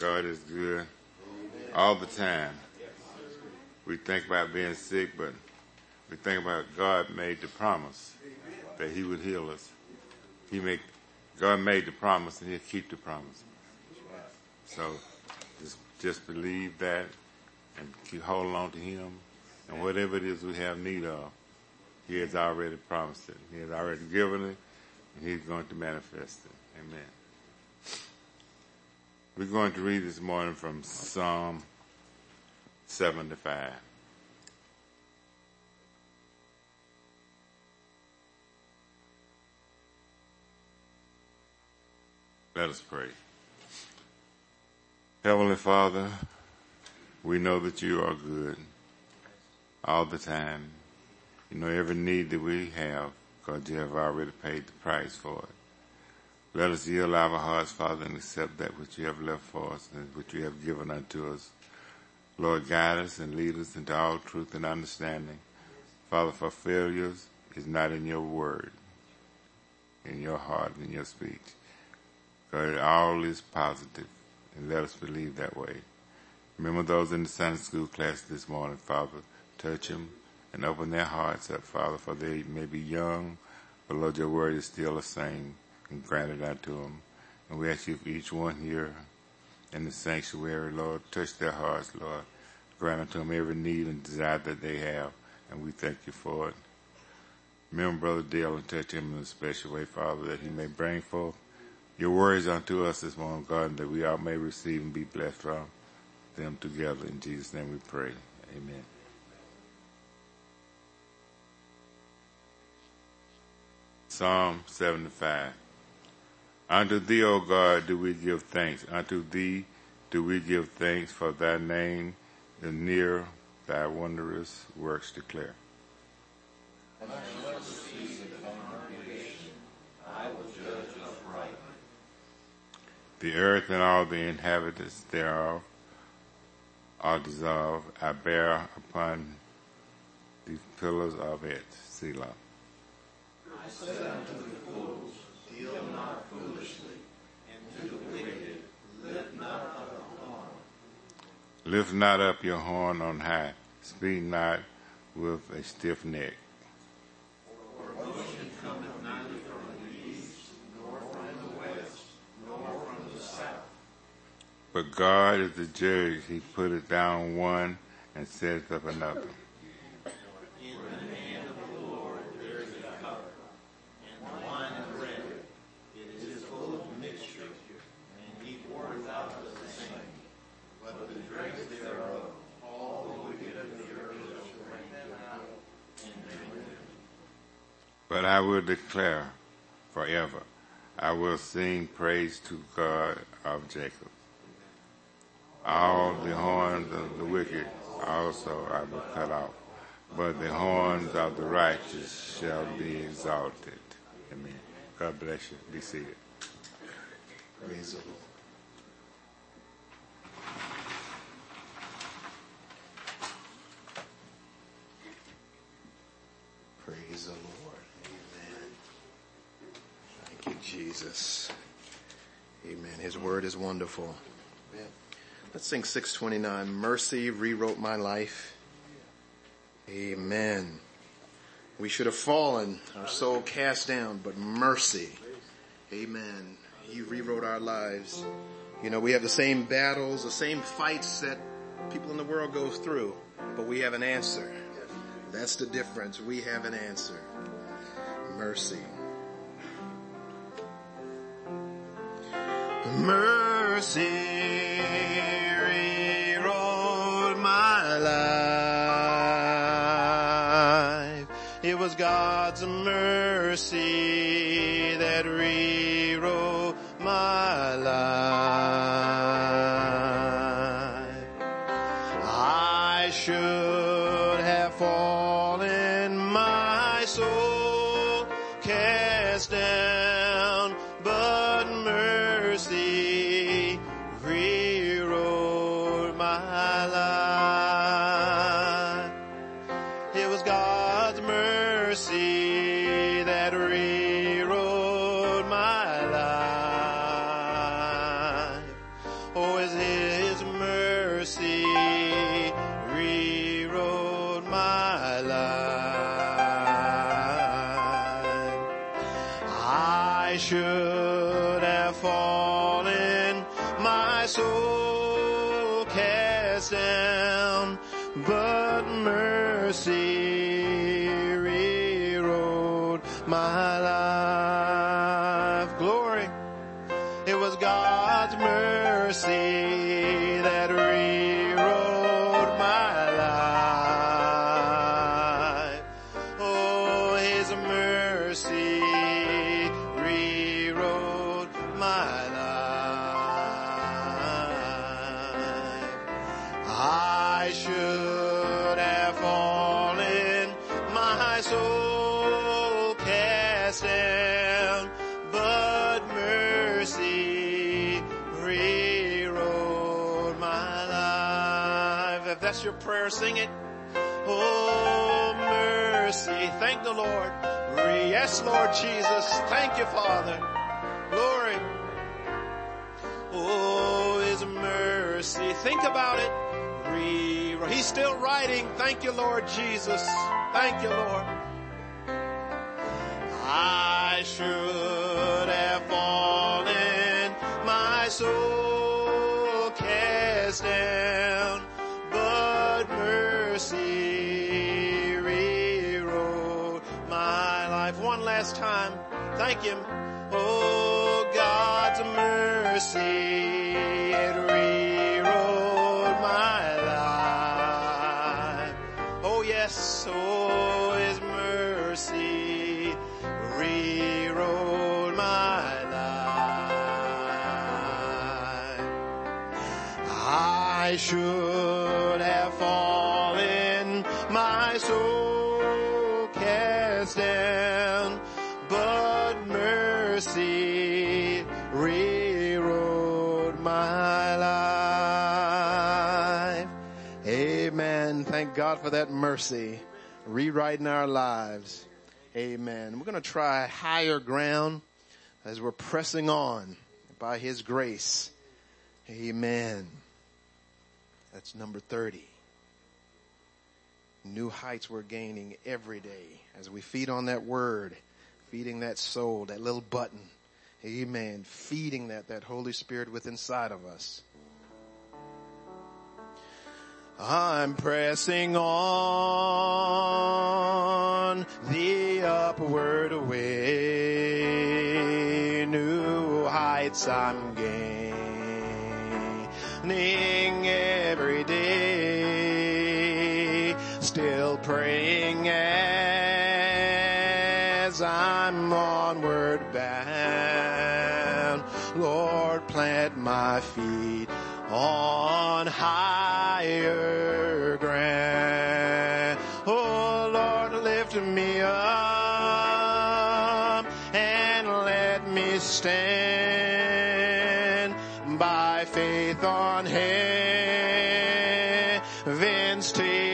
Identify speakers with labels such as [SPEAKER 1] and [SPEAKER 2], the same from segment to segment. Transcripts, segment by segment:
[SPEAKER 1] God is good all the time. We think about being sick, but we think about God made the promise that he would heal us. God made the promise and he'll keep the promise. So just believe that and keep holding on to him. And whatever it is we have need of, he has already promised it. He has already given it, and he's going to manifest it. Amen. We're going to read this morning from Psalm 75. Let us pray. Heavenly Father, we know that you are good all the time. You know every need that we have because you have already paid the price for it. Let us yield our hearts, Father, and accept that which you have left for us and which you have given unto us. Lord, guide us and lead us into all truth and understanding. Father, for failures is not in your word, in your heart, in your speech. God, all is positive, and let us believe that way. Remember those in the Sunday school class this morning, Father. Touch them and open their hearts up, Father, for they may be young, but Lord, your word is still the same, and grant it unto them. And we ask you for each one here in the sanctuary, Lord, touch their hearts, Lord. Grant unto them every need and desire that they have, and we thank you for it. Remember Brother Dale and touch him in a special way, Father, that he may bring forth your words unto us this morning, God, that we all may receive and be blessed from them together. In Jesus' name we pray. Amen. Psalm 75. Unto thee, O God, do we give thanks. Unto thee do we give thanks, for thy name is near, thy wondrous works declare.
[SPEAKER 2] I will judge upright.
[SPEAKER 1] The earth and all the inhabitants thereof are dissolved. I bear upon the pillars of it. Selah.
[SPEAKER 2] I said unto the fools, deal not foolishly, and to the wicked, lift not up a horn.
[SPEAKER 1] Lift not up your horn on high. Speak not with a stiff neck.
[SPEAKER 2] For motion cometh neither from the east, nor from the west, nor from the south.
[SPEAKER 1] But God is the judge. He putteth down one and setteth up another.
[SPEAKER 2] In the hand of the Lord there is a cup, and the wine is red. It is full of mixture, and he poureth out the same. But the dregs thereof, all the wicked of the earth shall drink them out and drink them.
[SPEAKER 1] But I will declare forever. I will sing praise to God of Jacob. All the horns of the wicked also I will cut off, but the horns of the righteous shall be exalted. Amen. God bless you. Be seated.
[SPEAKER 3] Praise the Lord. Praise the Lord. Amen. Thank you, Jesus. Amen. His word is wonderful. Amen. Let's sing 629. Mercy rewrote my life. Amen. We should have fallen, our soul cast down, but mercy. Amen. He rewrote our lives. You know, we have the same battles, the same fights that people in the world go through, but we have an answer. That's the difference. We have an answer. Mercy. Mercy rewrote my life. It was God's mercy that rewrote my life. I should have fallen, my soul cast down, but mercy rewrote my life. It was God's mercy that rewrote my life. Oh, as His mercy rewrote my life. I should have fallen, my soul cast down, but mercy rewrote my life. Glory. It was God's mercy that rewrote my life. Oh, His mercy rewrote my life. I should have fallen, my soul cast down, but mercy rewrote my life. If that's your prayer, sing it. Oh, mercy. Thank the Lord. Yes, Lord Jesus. Thank you, Father. Glory. Oh, His mercy. Think about it. He's still writing. Thank you, Lord Jesus. Thank you, Lord. I should have fallen, my soul cast down, but mercy rewrote my life. One last time. Thank Him. Oh, God's mercy, it rewrote my life. Oh, yes, oh, His mercy rewrote my life. I should have fallen, my soul cast down, but mercy rewrote my life. Amen. Thank God for that mercy rewriting our lives. Amen. We're going to try higher ground as we're pressing on by His grace. Amen. That's number 30. New heights we're gaining every day as we feed on that word, feeding that soul, that little button. Amen. Feeding that Holy Spirit within inside of us. I'm pressing on the upward way. New heights I'm gaining every day. Still praying as I'm onward bound. Lord, plant my feet on higher ground. Oh, Lord, lift me up and let me stand by faith on heaven's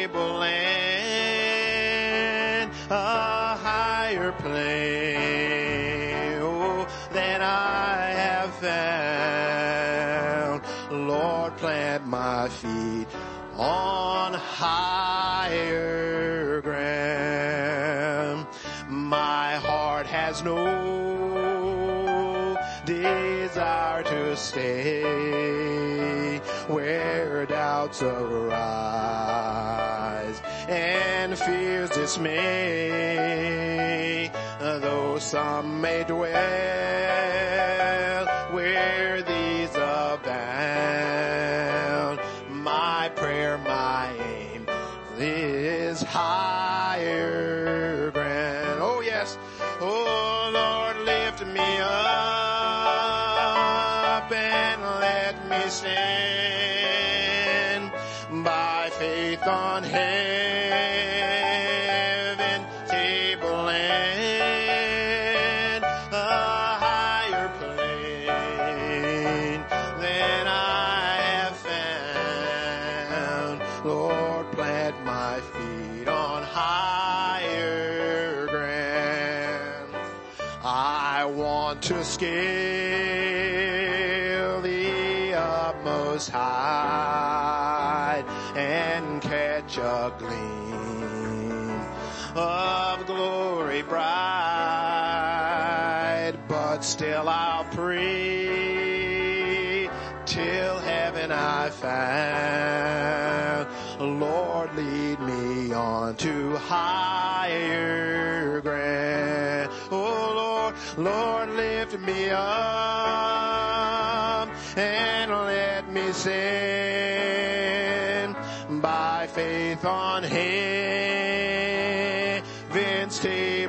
[SPEAKER 3] tableland, a higher plane, oh, than I have found. Lord, plant my feet on higher ground. My heart has no desire to stay where doubts arise and fears dismay, though some may dwell where these abound. My prayer, my aim is higher ground. Oh yes, oh Lord, lift me up and let me stand by faith on heaven tableland, a higher plane than I have found. Lord, plant my feet on higher ground. I want to scale the utmost Most High and catch a gleam of glory bright. But still I'll pray till heaven I found. Lord, lead me on to higher ground. Oh Lord, Lord, lift me up and let me stand by faith on heaven's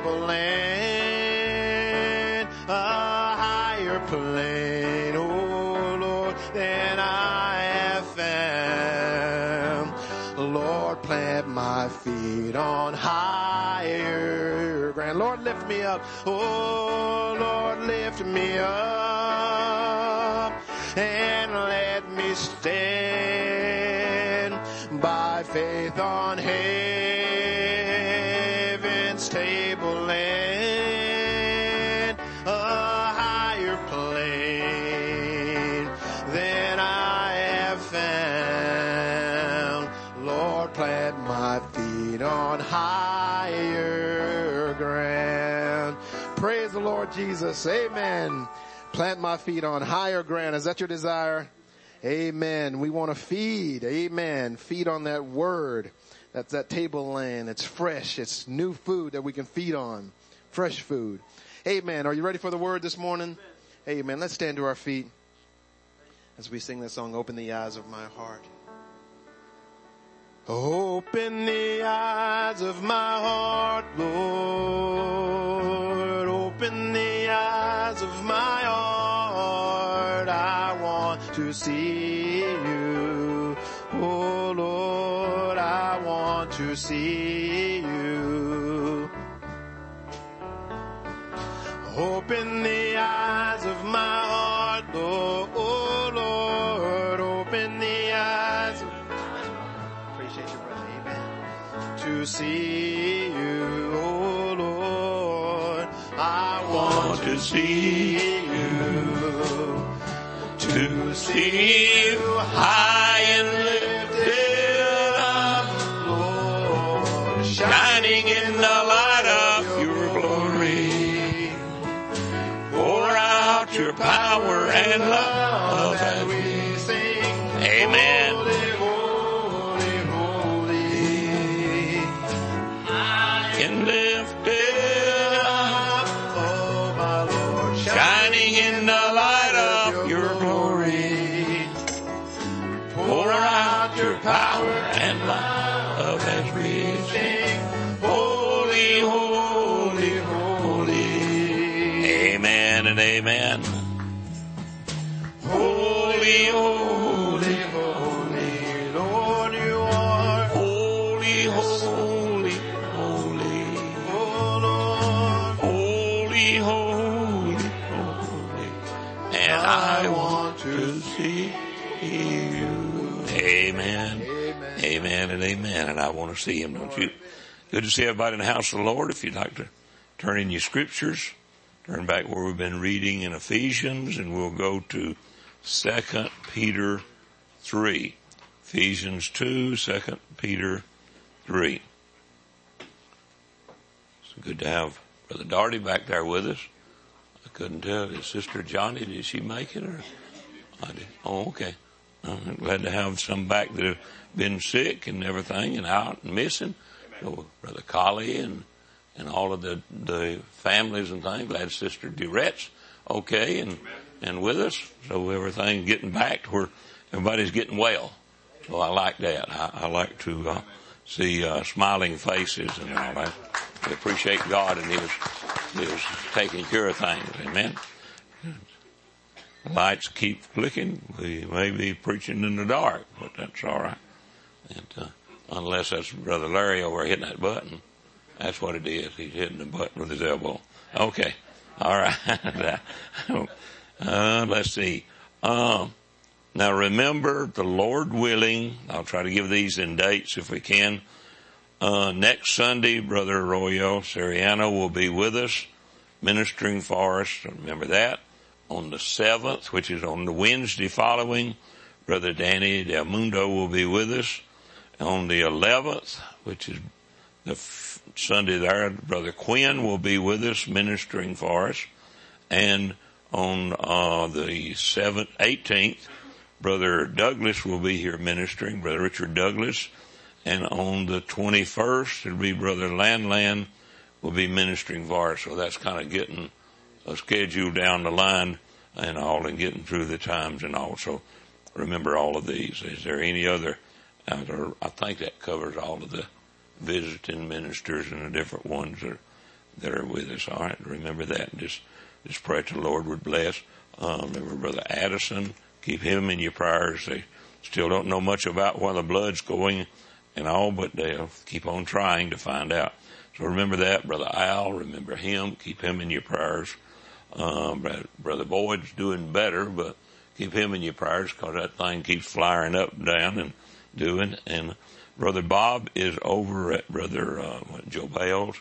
[SPEAKER 3] tableland, a higher plane, oh Lord, than I have found. Lord, plant my feet on higher ground. Lord, lift me up. Oh, Lord, lift me up and let me stand by faith on heaven's tableland, a higher plane than I have found. Lord, plant my feet on higher ground. Praise the Lord Jesus. Amen. Plant my feet on higher ground. Is that your desire? Amen. We want to feed. Amen. Feed on that word. That's that tableland. It's fresh. It's new food that we can feed on. Fresh food. Amen. Are you ready for the word this morning? Amen. Let's stand to our feet as we sing this song, Open the Eyes of My Heart. Open the eyes of my heart, Lord. Open the eyes of my heart. I want to see you. Oh Lord, I want to see you. Open the eyes of my heart, Lord. Oh Lord, open the eyes of to see you, oh Lord. I want to see you, to see you high and lifted up, Lord, shining in the light of your glory. Pour out your power and love as we sing. Amen. And lifted up, oh my Lord, shining in the light of your glory. Pour out your power and love as we sing, holy, holy, holy. Amen and amen. Holy, holy, holy, Lord, you are holy, holy, holy. And I want to see you. Amen. Amen and amen. And I want to see him, don't you? Good to see everybody in the house of the Lord. If you'd like to turn in your scriptures, turn back where we've been reading in Ephesians, and we'll go to 2 Peter 3. Ephesians 2, 2 Peter 3. It's good to have Brother Darty back there with us. I couldn't tell. His sister Johnny, did she make it? Or I did. Oh, okay. I'm glad to have some back that have been sick and everything and out and missing. So Brother Collie and all of the families and things. Glad Sister Durette's okay and with us. So everything's getting back to where everybody's getting well. So I like that. I like to see smiling faces and all that. We appreciate God and He was taking care of things. Amen. The lights keep flicking. We may be preaching in the dark, but that's all right. And, unless that's Brother Larry over hitting that button. That's what it is. He's hitting the button with his elbow. Okay. All right. Let's see. Now remember, the Lord willing, I'll try to give these in dates if we can. Next Sunday, Brother Arroyo Soriano will be with us, ministering for us. Remember that. On the 7th, which is on the Wednesday following,
[SPEAKER 4] Brother Danny Del Mundo will be with us. On the 11th, which is the Sunday there, Brother Quinn will be with us ministering for us. And on the 18th, Brother Douglas will be here ministering, Brother Richard Douglas. And on the 21st, it'll be Brother Landland will be ministering for us. So that's kind of getting a schedule down the line and all, and getting through the times and all. So remember all of these. Is there any other? I think that covers all of the visiting ministers and the different ones that are with us. All right, remember that, and just pray that the Lord would bless. Remember Brother Addison, keep him in your prayers. They still don't know much about where the blood's going and all, but they'll keep on trying to find out. So remember that. Brother Al, remember him, keep him in your prayers. Brother Boyd's doing better, but keep him in your prayers, because that thing keeps flying up and down and doing. And Brother Bob is over at Brother Joe Bell's,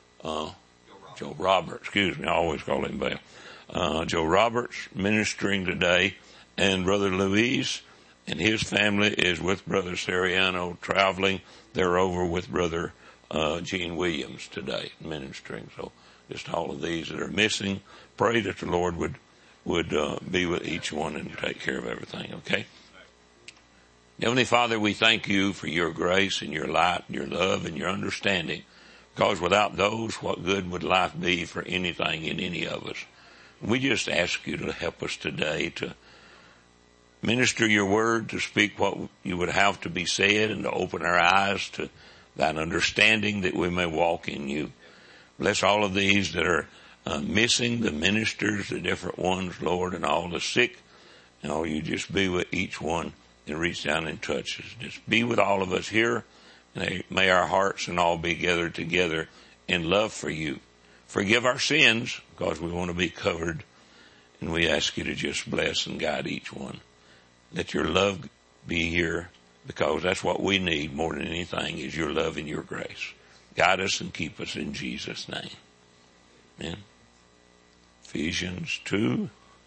[SPEAKER 4] Joe Roberts, excuse me, I always call him Bell. Joe Roberts ministering today, and Brother Luis and his family is with Brother Seriano traveling. They're over with Brother Gene Williams today ministering. So just all of these that are missing, pray that the Lord would be with each one and take care of everything, okay? Heavenly Father, we thank you for your grace and your light and your love and your understanding, because without those, what good would life be for anything in any of us? We just ask you to help us today to minister your word, to speak what you would have to be said, and to open our eyes to that understanding that we may walk in you. Bless all of these that are missing, the ministers, the different ones, Lord, and all the sick. And all, you just be with each one and reach down and touch us. Just be with all of us here. And may our hearts and all be gathered together in love for you. Forgive our sins, because we want to be covered. And we ask you to just bless and guide each one. Let your love be here, because that's what we need more than anything, is your love and your grace. Guide us and keep us in Jesus' name. Amen. Ephesians 2.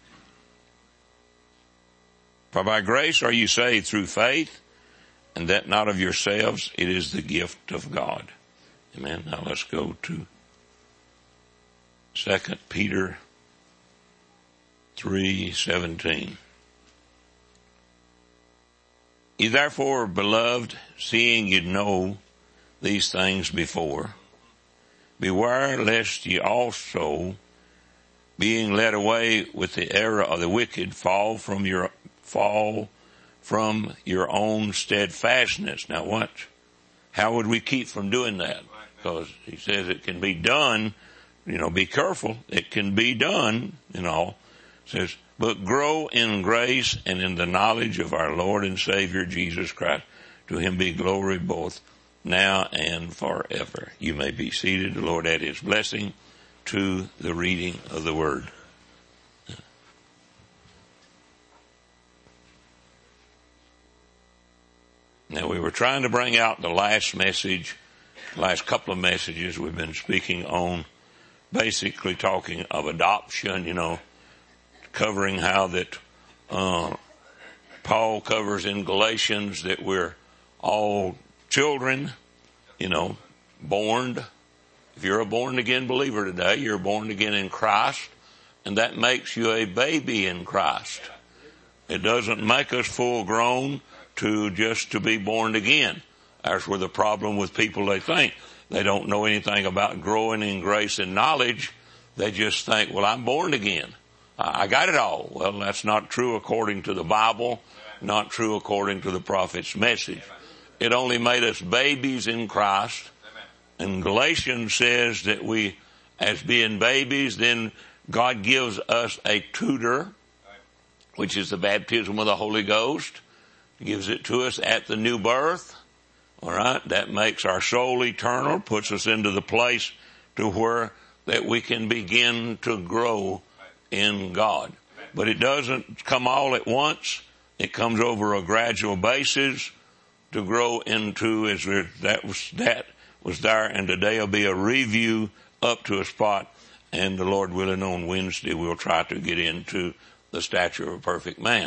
[SPEAKER 4] For by grace are you saved through faith, and that not of yourselves, it is the gift of God. Amen. Now let's go to 2 Peter 3:17. Ye therefore, beloved, seeing you know these things before, beware lest ye also, being led away with the error of the wicked, fall from your own steadfastness. Now what? How would we keep from doing that? Because he says it can be done. Be careful. It can be done, It says, but grow in grace and in the knowledge of our Lord and Savior Jesus Christ. To him be glory both now and forever. You may be seated. The Lord add his blessing to the reading of the word. Now, we were trying to bring out the last couple of messages we've been speaking on, basically talking of adoption, covering how that Paul covers in Galatians that we're all children, born. If you're a born again believer today, you're born again in Christ, and that makes you a baby in Christ. It doesn't make us full grown to be born again. That's where the problem with people, they think they don't know anything about growing in grace and knowledge. They just think, well, I'm born again. I got it all. Well, that's not true according to the Bible, not true according to the prophet's message. It only made us babies in Christ. And Galatians says that we, as being babies, then God gives us a tutor, which is the baptism of the Holy Ghost. He gives it to us at the new birth. All right. That makes our soul eternal, puts us into the place to where that we can begin to grow in God. But it doesn't come all at once. It comes over a gradual basis to grow into, that was there, and today will be a review up to a spot, and the Lord willing on Wednesday we'll try to get into the stature of a perfect man,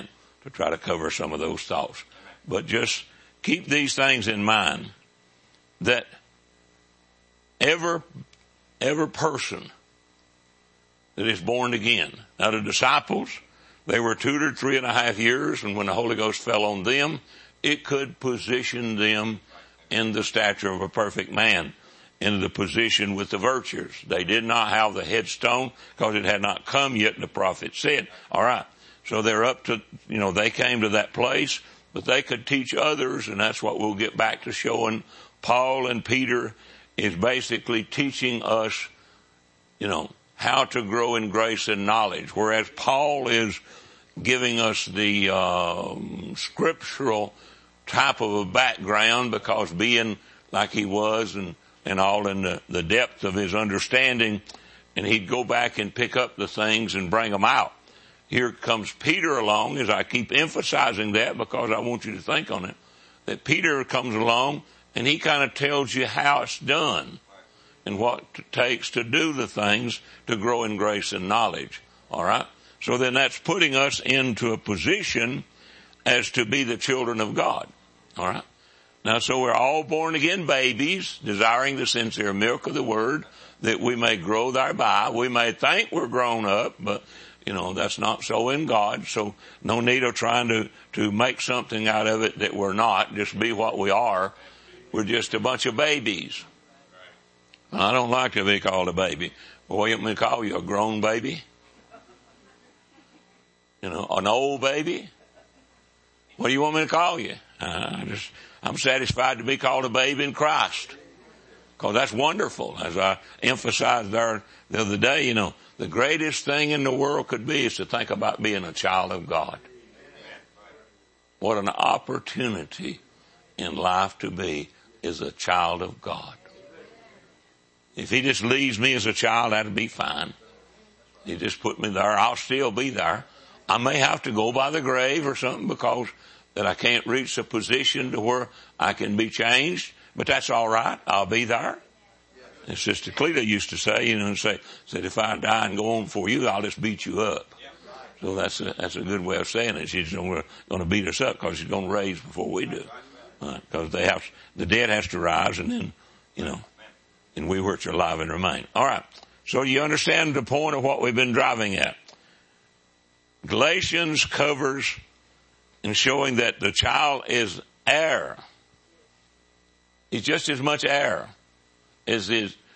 [SPEAKER 4] to try to cover some of those thoughts. But just keep these things in mind, that every person that is born again. Now the disciples, they were tutored 3.5 years, and when the Holy Ghost fell on them, it could position them in the stature of a perfect man, in the position with the virtues. They did not have the headstone because it had not come yet, the prophet said. All right. So they're up to, they came to that place, but they could teach others, and that's what we'll get back to showing. Paul and Peter is basically teaching us, how to grow in grace and knowledge, whereas Paul is giving us the scriptural type of a background, because being like he was and all in the depth of his understanding, and he'd go back and pick up the things and bring them out. Here comes Peter along, as I keep emphasizing that because I want you to think on it, that Peter comes along and he kind of tells you how it's done and what it takes to do the things to grow in grace and knowledge. All right? So then that's putting us into a position as to be the children of God. All right? Now, so we're all born again babies, desiring the sincere milk of the word, that we may grow thereby. We may think we're grown up, but, that's not so in God. So no need of trying to make something out of it that we're not. Just be what we are. We're just a bunch of babies. I don't like to be called a baby. Well, what do you want me to call you? A grown baby? An old baby? What do you want me to call you? I'm satisfied to be called a babe in Christ. Because that's wonderful. As I emphasized there the other day, the greatest thing in the world could be is to think about being a child of God. What an opportunity in life to be is a child of God. If he just leaves me as a child, that'll be fine. He just put me there. I'll still be there. I may have to go by the grave or something because that I can't reach a position to where I can be changed, but that's all right. I'll be there. And Sister Cleta used to say, said, if I die and go on for you, I'll just beat you up. So that's a good way of saying it. She's going to beat us up because she's going to raise before we do. Because the dead has to rise, and then, and we which are alive and remain. All right. So you understand the point of what we've been driving at. Galatians covers and showing that the child is heir. He's just as much heir as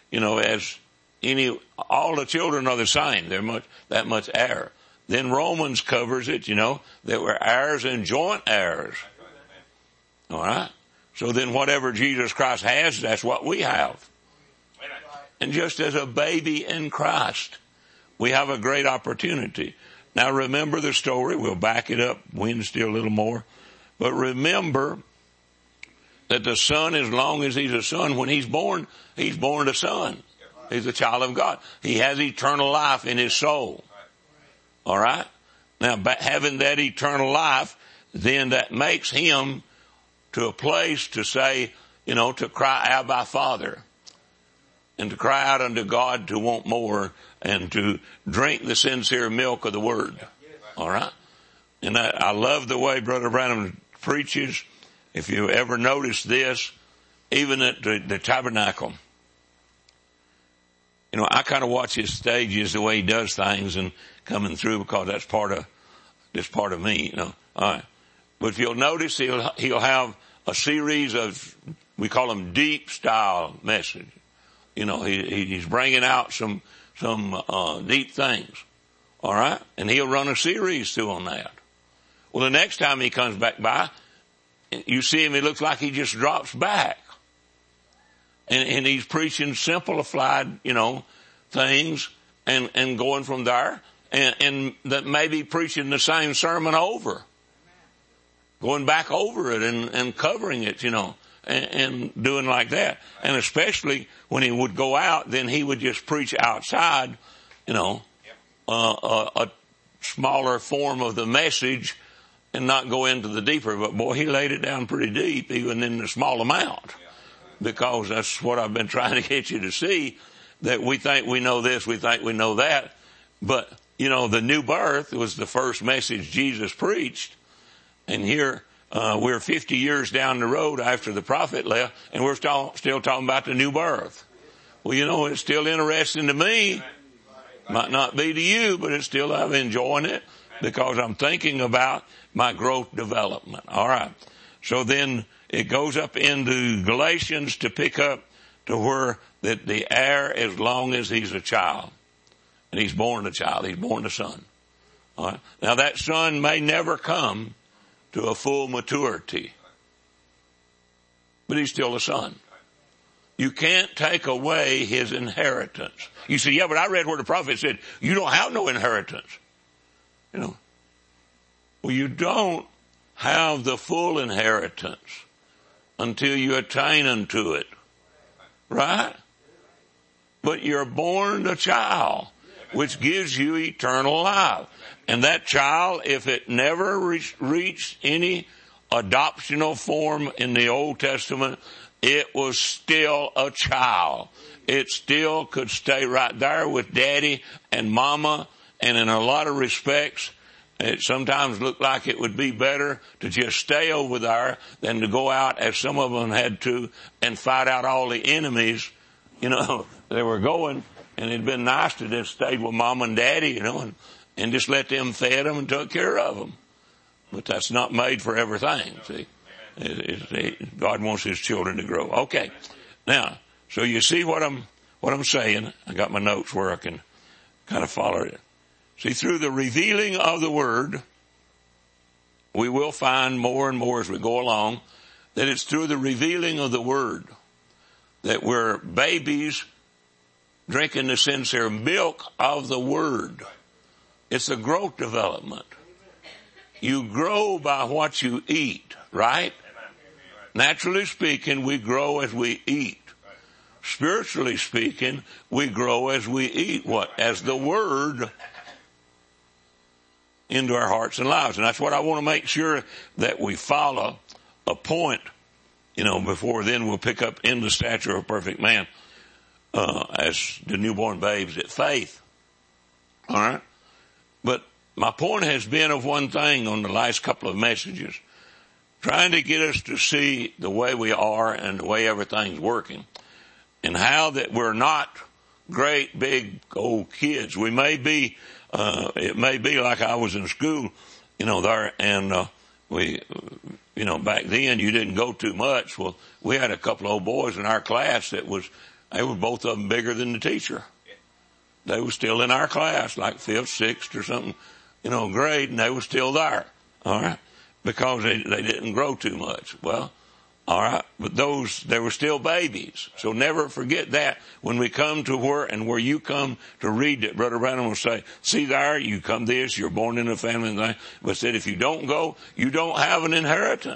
[SPEAKER 4] all the children are the same. They're that much heir. Then Romans covers it, that we're heirs and joint heirs. All right. So then whatever Jesus Christ has, that's what we have. And just as a baby in Christ, we have a great opportunity. Now remember the story. We'll back it up Wednesday a little more. But remember that the son, as long as he's a son, when he's born a son. He's a child of God. He has eternal life in his soul. All right? Now, having that eternal life, then that makes him to a place to say, to cry out, Abba, Father. And to cry out unto God to want more and to drink the sincere milk of the word. All right? And I love the way Brother Branham preaches. If you ever notice this, even at the tabernacle, I kind of watch his stages, the way he does things and coming through, because that's part of me, All right. But if you'll notice, he'll have a series of, we call them deep style messages. He's bringing out some deep things. All right. And he'll run a series through on that. Well, the next time he comes back by, you see him, it looks like he just drops back. And he's preaching simplified, things and going from there and that maybe preaching the same sermon over. Going back over it and covering it, and doing like that. And especially when he would go out, then he would just preach outside, a smaller form of the message and not go into the deeper. But boy, he laid it down pretty deep, even in the small amount, because that's what I've been trying to get you to see, that we think we know this, we think we know that. But, the new birth was the first message Jesus preached. And here, we're 50 years down the road after the prophet left, and we're still talking about the new birth. Well, you know, it's still interesting to me. Might not be to you, but it's still, I'm enjoying it because I'm thinking about my growth development. All right. So then it goes up into Galatians to pick up to where that the heir, as long as he's a child, and he's born a child, he's born a son. All right. Now that son may never come to a full maturity, but he's still a son. You can't take away his inheritance. You say, yeah, but I read where the prophet said, you don't have no inheritance. You know, well, you don't have the full inheritance until you attain unto it. Right? But you're born a child, which gives you eternal life. And that child, if it never reached any adoptional form in the Old Testament, it was still a child. It still could stay right there with daddy and mama. And in a lot of respects, it sometimes looked like it would be better to just stay over there than to go out, as some of them had to, and fight out all the enemies, you know, they were going. And it'd been nice to just stay with mom and daddy, you know, and just let them feed them and took care of them. But that's not made for everything, see. God wants his children to grow. Okay. Now, so you see what I'm saying. I got my notes where I can kind of follow it. See, through the revealing of the word, we will find more and more as we go along that it's through the revealing of the word that we're babies drinking the sincere milk of the word. It's a growth development. You grow by what you eat, right? Naturally speaking, we grow as we eat. Spiritually speaking, we grow as we eat what? As the word into our hearts and lives. And that's what I want to make sure that we follow a point, you know, before then we'll pick up in the stature of a perfect man, as the newborn babes at faith. All right. But my point has been of one thing on the last couple of messages, trying to get us to see the way we are and the way everything's working, and how that we're not great big old kids. We may be, it may be like I was in school, you know, there, and we, you know, back then you didn't go too much. Well, we had a couple of old boys in our class that they were both of them bigger than the teacher. They were still in our class, like 5th, 6th or something, you know, grade, and they were still there. All right. Because they didn't grow too much. Well, all right. But they were still babies. So never forget that when we come to where you come to read it, Brother Branham will say, see there, you come this, you're born in a family and thing. But said, if you don't go, you don't have an inheritance.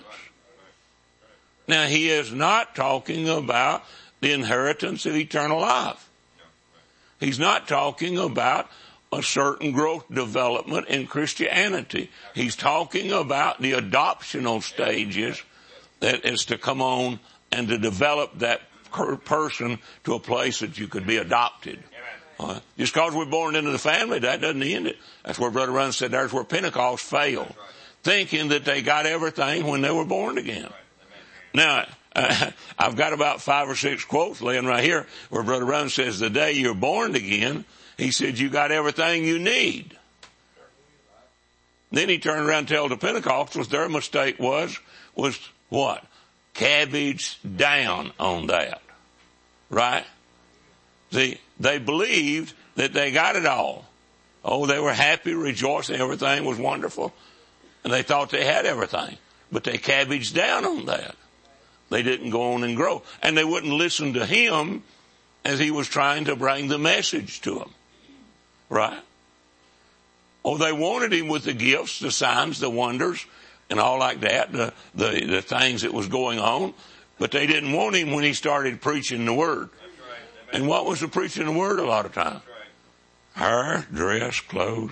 [SPEAKER 4] Now, he is not talking about the inheritance of eternal life. He's not talking about a certain growth development in Christianity. He's talking about the adoptional stages that is to come on and to develop that person to a place that you could be adopted. Just because we're born into the family, that doesn't end it. That's where Brother Run said there's where Pentecost failed, thinking that they got everything when they were born again. Now, I've got about 5 or 6 quotes laying right here where Brother Run says the day you're born again, he said you got everything you need. Then he turned around and told the Pentecostals their mistake was what? Cabbage down on that. Right? See, they believed that they got it all. Oh, they were happy, rejoicing, everything was wonderful. And they thought they had everything. But they cabbaged down on that. They didn't go on and grow. And they wouldn't listen to him as he was trying to bring the message to them. Right? Oh, they wanted him with the gifts, the signs, the wonders, and all like that, the things that was going on. But they didn't want him when he started preaching the word. And what was the preaching the word a lot of times? Hair, dress, clothes.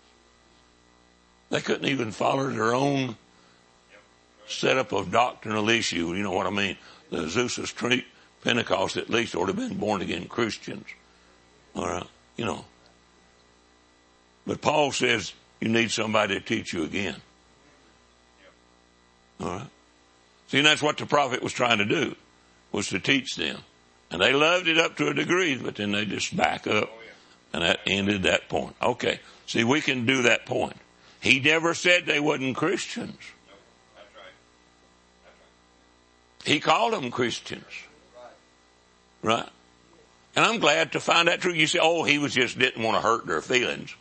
[SPEAKER 4] They couldn't even follow their own setup of doctrinal issue. You know what I mean? The Azusa Street Pentecost at least ought to have been born again Christians. All right. You know. But Paul says you need somebody to teach you again. All right. See, and that's what the prophet was trying to do, was to teach them. And they loved it up to a degree, but then they just back up, and that ended that point. Okay. See, we can do that point. He never said they wasn't Christians.
[SPEAKER 2] That's right.
[SPEAKER 4] He called them Christians. Right? And I'm glad to find that true. You say, oh, he was just didn't want to hurt their feelings.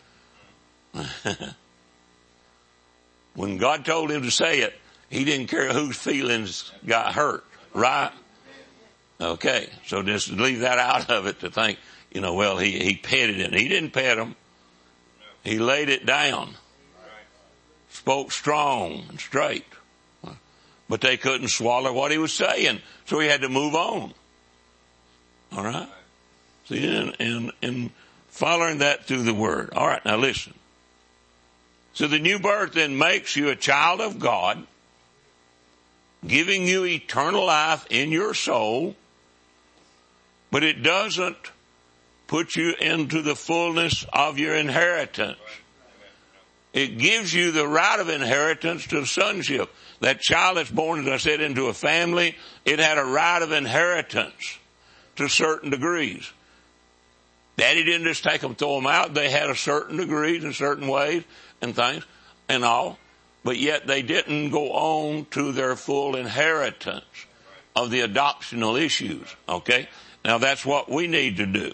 [SPEAKER 4] When God told him to say it, he didn't care whose feelings got hurt. Right? Okay. So just leave that out of it to think, well, he petted it. He didn't pet them. He laid it down. Spoke strong and straight. But they couldn't swallow what he was saying. So he had to move on. All right? See, and following that through the Word. All right, now listen. So the new birth then makes you a child of God, giving you eternal life in your soul, but it doesn't put you into the fullness of your inheritance. It gives you the right of inheritance to sonship. That child that's born, as I said, into a family, it had a right of inheritance to certain degrees. Daddy didn't just take them, throw them out. They had a certain degrees in certain ways and things and all. But yet they didn't go on to their full inheritance of the adoptional issues. Okay? Now that's what we need to do.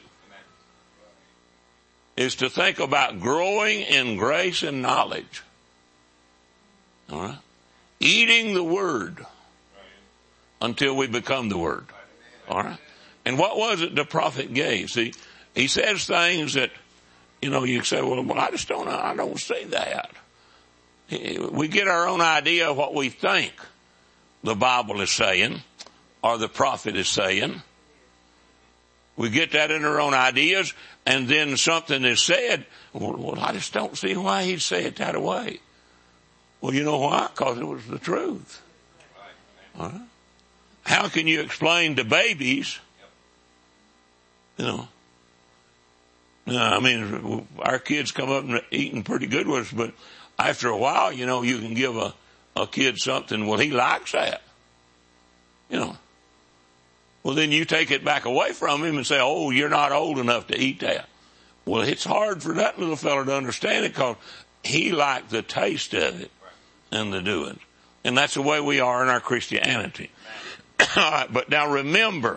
[SPEAKER 4] Is to think about growing in grace and knowledge. All right? Eating the Word until we become the Word. All right? And what was it the prophet gave? See, he says things that, you say, well, I just don't know. I don't see that. We get our own idea of what we think the Bible is saying or the prophet is saying. We get that in our own ideas, and then something is said. Well, I just don't see why he'd say it that way. Well, you know why? Because it was the truth. All right? How can you explain to babies, our kids come up and eating pretty good with us, but after a while, you can give a kid something, well, he likes that. Well, then you take it back away from him and say, oh, you're not old enough to eat that. Well, it's hard for that little fella to understand it because he liked the taste of it and the doing. And that's the way we are in our Christianity. But now remember,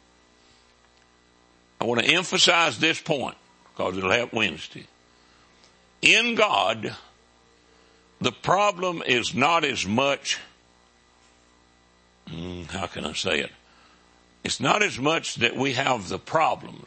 [SPEAKER 4] I want to emphasize this point because it'll help Wednesday. In God, the problem is not as much, how can I say it? It's not as much that we have the problems.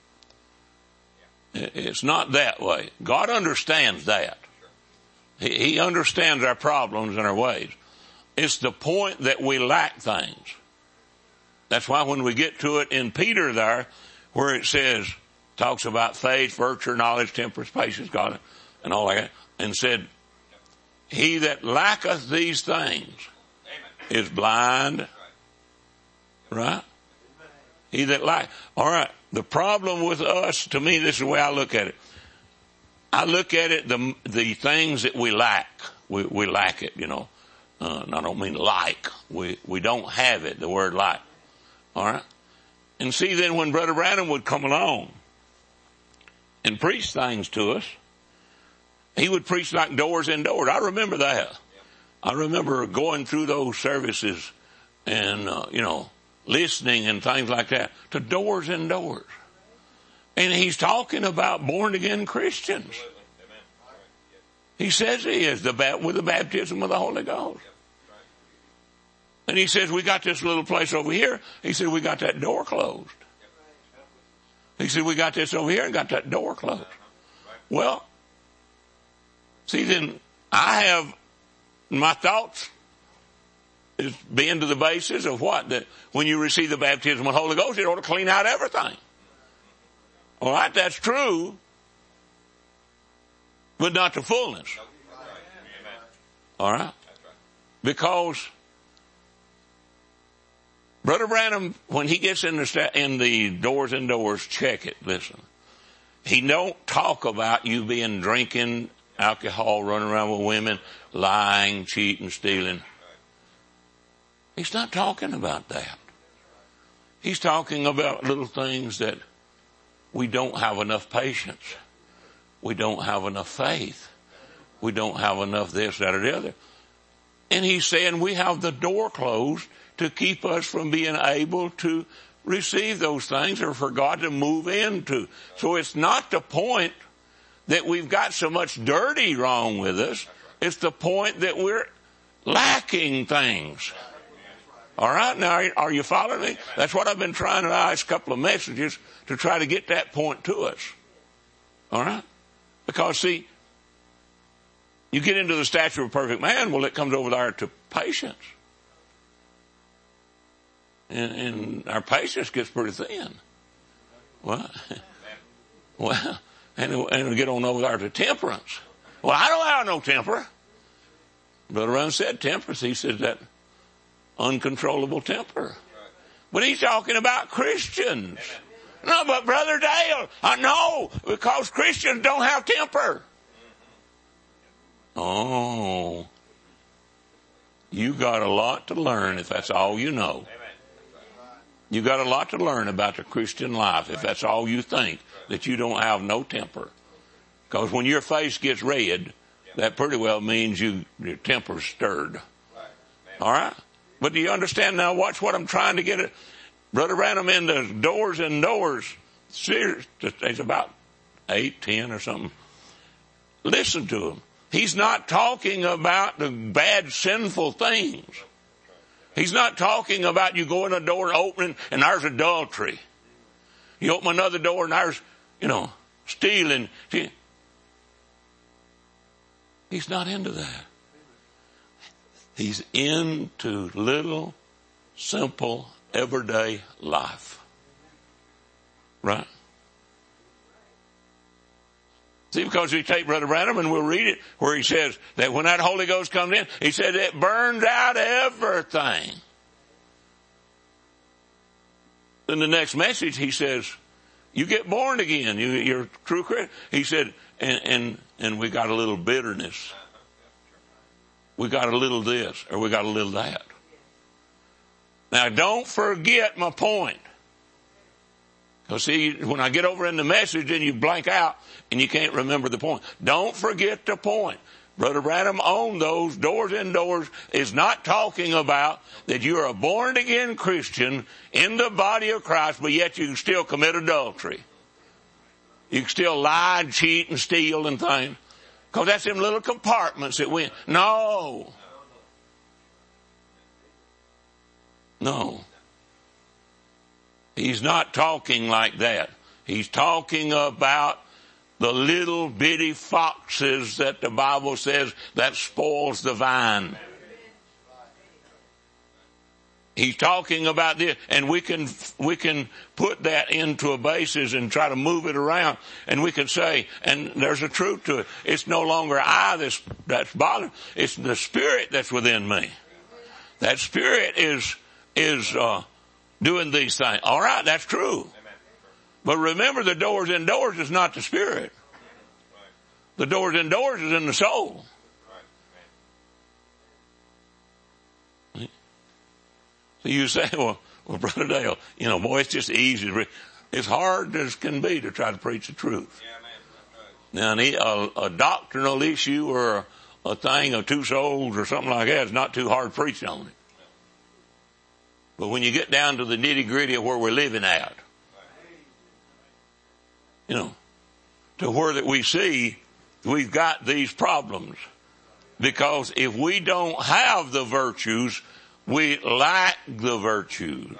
[SPEAKER 4] It's not that way. God understands that. He understands our problems and our ways. It's the point that we lack things. That's why when we get to it in Peter there, where it says, talks about faith, virtue, knowledge, temperance, patience, God, and all that, and said, he that lacketh these things is blind. Right? He that lack. All right. The problem with us, to me, this is the way I look at it. I look at it, the things that we lack. We lack it, And I don't mean like. We don't have it, the word like. All right. And see, then when Brother Branham would come along and preach things to us, he would preach like doors and doors. I remember that. I remember going through those services and, listening and things like that to doors and doors. And he's talking about born again Christians. He says he is with the baptism of the Holy Ghost. And he says, we got this little place over here. He said, we got that door closed. He said, we got this over here and got that door closed. Well, see, then I have my thoughts is being to the basis of what? That when you receive the baptism of the Holy Ghost, it ought to clean out everything. All right, that's true, but not the fullness. All right? Because Brother Branham, when he gets in the doors and doors, check it, listen. He don't talk about you being drinking alcohol, running around with women, lying, cheating, stealing. He's not talking about that. He's talking about little things that we don't have enough patience. We don't have enough faith. We don't have enough this, that, or the other. And he's saying we have the door closed to keep us from being able to receive those things or for God to move into. So it's not the point that we've got so much dirty wrong with us. It's the point that we're lacking things. All right, now are you following me? That's what I've been trying to last couple of messages to try to get that point to us. All right? Because see, you get into the stature of a perfect man, well, it comes over there to patience. And our patience gets pretty thin. Well, and we get on over there to temperance. Well, I don't have no temper. Brother Run said temperance. He said that uncontrollable temper. But he's talking about Christians. No, but Brother Dale, no, because Christians don't have temper. Oh, you got a lot to learn if that's all you know. You got a lot to learn about the Christian life if that's all you think, that you don't have no temper. Because when your face gets red, that pretty well means your temper's stirred. All right? But do you understand now? Watch what I'm trying to get at. Brother Branham in the Doors and Doors series, it's about 8, 10 or something. Listen to him. He's not talking about the bad, sinful things. He's not talking about you going to a door and opening and there's adultery. You open another door and there's, stealing. He's not into that. He's into little, simple, everyday life. Right? See, because we take Brother Branham and we'll read it where he says that when that Holy Ghost comes in, he said it burned out everything. In the next message, he says, you get born again. You're a true Christian. He said, and we got a little bitterness. We got a little this or we got a little that. Now don't forget my point. Because see, when I get over in the message then you blank out and you can't remember the point. Don't forget the point. Brother Branham on those Doors and Doors is not talking about that you're a born again Christian in the body of Christ, but yet you can still commit adultery. You can still lie and cheat and steal and things. Because that's them little compartments that we... No. He's not talking like that. He's talking about the little bitty foxes that the Bible says that spoils the vine. He's talking about this, and we can put that into a basis and try to move it around, and we can say, and there's a truth to it. It's no longer I that's bothering. It's the Spirit that's within me. That Spirit is doing these things. All right, that's true. But remember, the Doors and Doors is not the Spirit. The Doors and Doors is in the soul. So you say, well, Brother Dale, boy, it's just easy. It's hard as can be to try to preach the truth. Now, a doctrinal issue or a thing of two souls or something like that is not too hard to preach on it. But when you get down to the nitty gritty of where we're living at, to where that we see we've got these problems. Because if we don't have the virtues, we lack the virtues.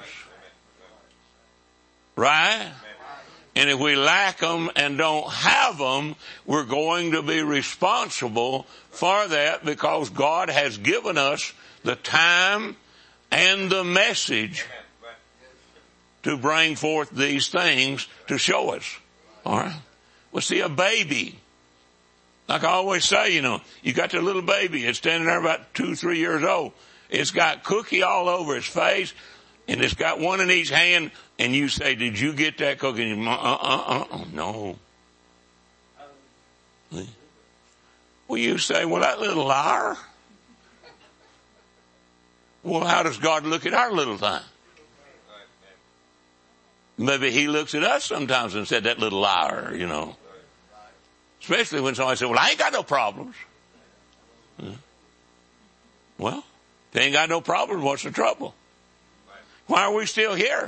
[SPEAKER 4] Right? And if we lack them and don't have them, we're going to be responsible for that because God has given us the time and the message to bring forth these things to show us. All right? Well, see, a baby, like I always say, you got the little baby. It's standing there about 2-3 years old. It's got cookie all over its face, and it's got one in each hand, and you say, did you get that cookie? And no. Well, you say, well, that little liar. Well, how does God look at our little thing? Maybe he looks at us sometimes and said, that little liar, you know. Especially when somebody said, well, I ain't got no problems. Well, if they ain't got no problems, what's the trouble? Why are we still here?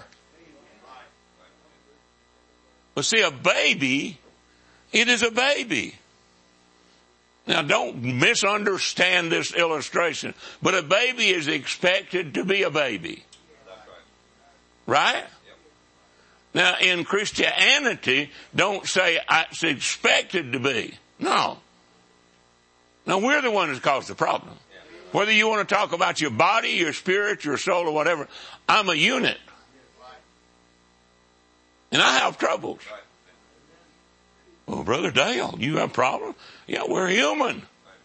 [SPEAKER 4] Well, see, a baby, it is a baby. Now, don't misunderstand this illustration, but a baby is expected to be a baby. Right? Now, in Christianity, don't say it's expected to be. No. Now, we're the ones that caused the problem. Whether you want to talk about your body, your spirit, your soul, or whatever, I'm a unit. And I have troubles. Well, Brother Dale, you have problems? Yeah, we're human.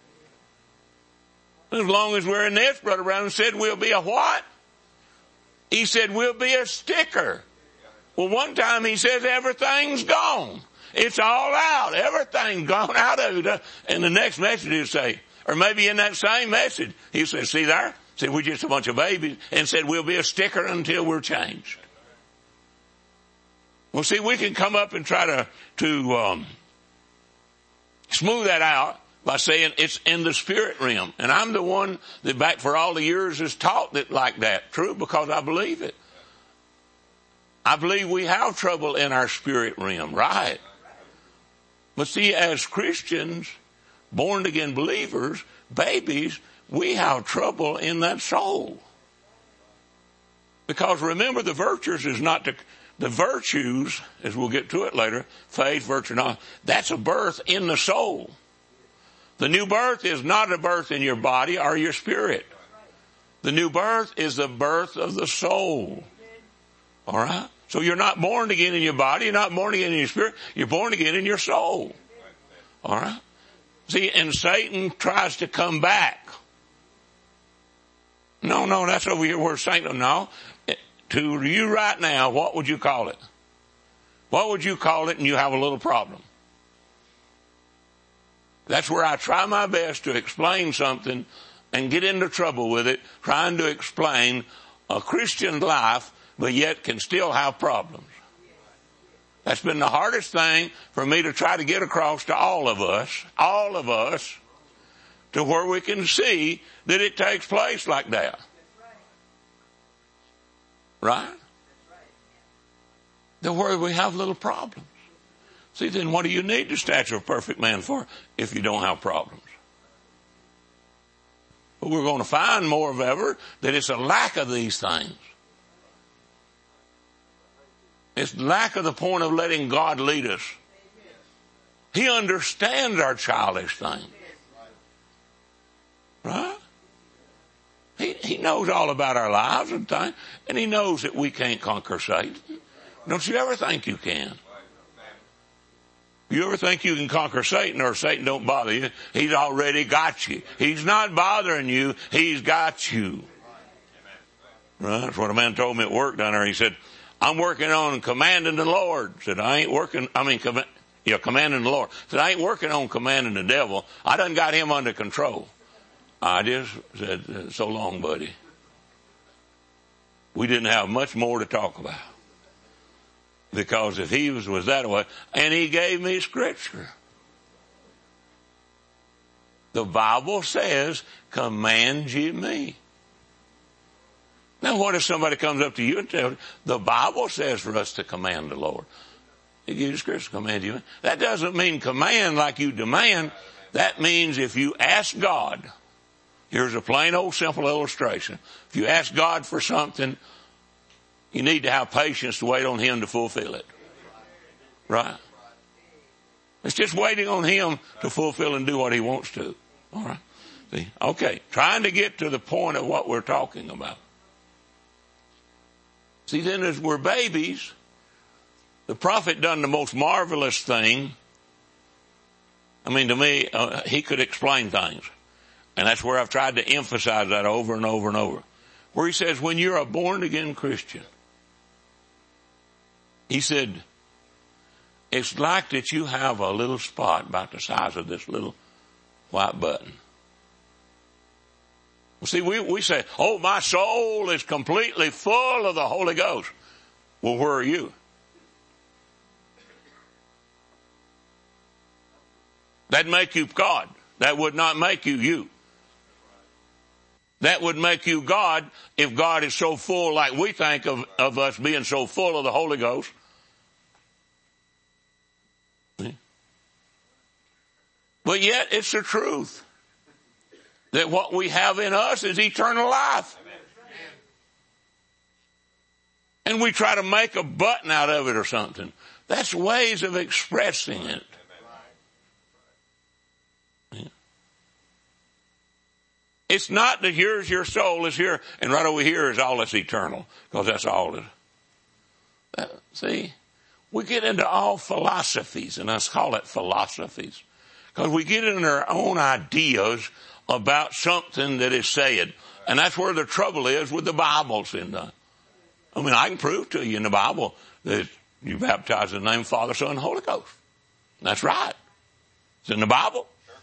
[SPEAKER 4] As long as we're in this, Brother Brown said we'll be a what? He said we'll be a sticker. Well, one time he says everything's gone. It's all out. Everything's gone out of it. And the next message he'll say, or maybe in that same message, he said, see there? Said we're just a bunch of babies, and said we'll be a sticker until we're changed. Well, see, we can come up and try to smooth that out by saying it's in the spirit realm. And I'm the one that back for all the years has taught it like that. True, because I believe it. I believe we have trouble in our spirit realm, right? But see, as Christians, born again believers, babies, we have trouble in that soul. Because remember, the virtues is not the virtues, as we'll get to it later, faith, virtue, knowledge, that's a birth in the soul. The new birth is not a birth in your body or your spirit. The new birth is the birth of the soul. All right? So you're not born again in your body, you're not born again in your spirit, you're born again in your soul. All right? See, and Satan tries to come back. No, that's over here where Satan, no. To you right now, what would you call it? What would you call it and you have a little problem? That's where I try my best to explain something and get into trouble with it, trying to explain a Christian life, but yet can still have problems. That's been the hardest thing for me to try to get across to all of us, to where we can see that it takes place like that. Right? To where we have little problems. See, then what do you need the stature of a perfect man for if you don't have problems? But we're going to find more of ever that it's a lack of these things. It's lack of the point of letting God lead us. He understands our childish things. Right? He knows all about our lives and things, and he knows that we can't conquer Satan. Don't you ever think you can? You ever think you can conquer Satan or Satan don't bother you? He's already got you. He's not bothering you. He's got you. Right? That's what a man told me at work down there. He said, I'm working on commanding the Lord. Said, commanding the Lord. Said, I ain't working on commanding the devil. I done got him under control. I just said, so long, buddy. We didn't have much more to talk about. Because if he was that way, and he gave me scripture. The Bible says, command ye me. Now what if somebody comes up to you and tells you, the Bible says for us to command the Lord. He gives you scripture, command you. That doesn't mean command like you demand. That means if you ask God, here's a plain old simple illustration. If you ask God for something, you need to have patience to wait on him to fulfill it. Right? It's just waiting on him to fulfill and do what he wants to. All right? See? Okay. Trying to get to the point of what we're talking about. See, then as we're babies, the prophet done the most marvelous thing. I mean, to me, he could explain things. And that's where I've tried to emphasize that over and over and over. Where he says, when you're a born again Christian, he said, it's like that you have a little spot about the size of this little white button. See, we say, oh, my soul is completely full of the Holy Ghost. Well, where are you? That'd make you God. That would not make you you. That would make you God if God is so full like we think of us being so full of the Holy Ghost. But yet it's the truth that what we have in us is eternal life. And we try to make a button out of it or something. That's ways of expressing it. It's not that here's your soul is here and right over here is all that's eternal, because that's all that. See, we get into all philosophies, and I call it philosophies, because we get into our own ideas about something that is said, and that's where the trouble is with the Bible. I mean, I can prove to you in the Bible that you baptize in the name of Father, Son, and Holy Ghost. That's right. It's in the Bible.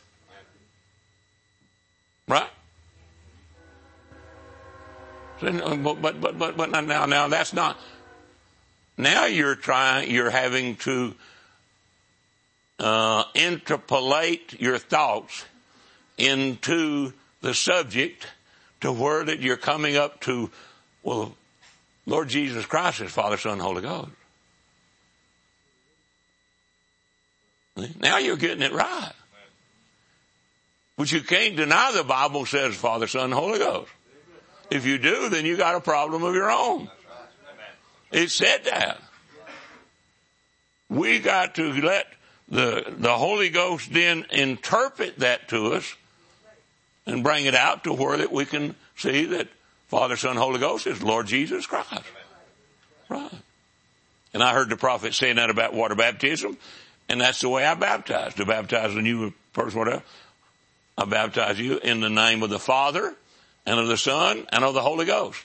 [SPEAKER 4] Right? But now that's not, now you're having to, interpolate your thoughts into the subject to where that you're coming up to, well, Lord Jesus Christ is Father, Son, Holy Ghost. Now you're getting it right. But you can't deny the Bible says Father, Son, Holy Ghost. If you do, then you got a problem of your own. It said that. We got to let the Holy Ghost then interpret that to us and bring it out to where that we can see that Father, Son, Holy Ghost is Lord Jesus Christ. Right. And I heard the prophet saying that about water baptism, and that's the way I baptize. To baptize a new person, whatever. I baptize you in the name of the Father, and of the Son, and of the Holy Ghost.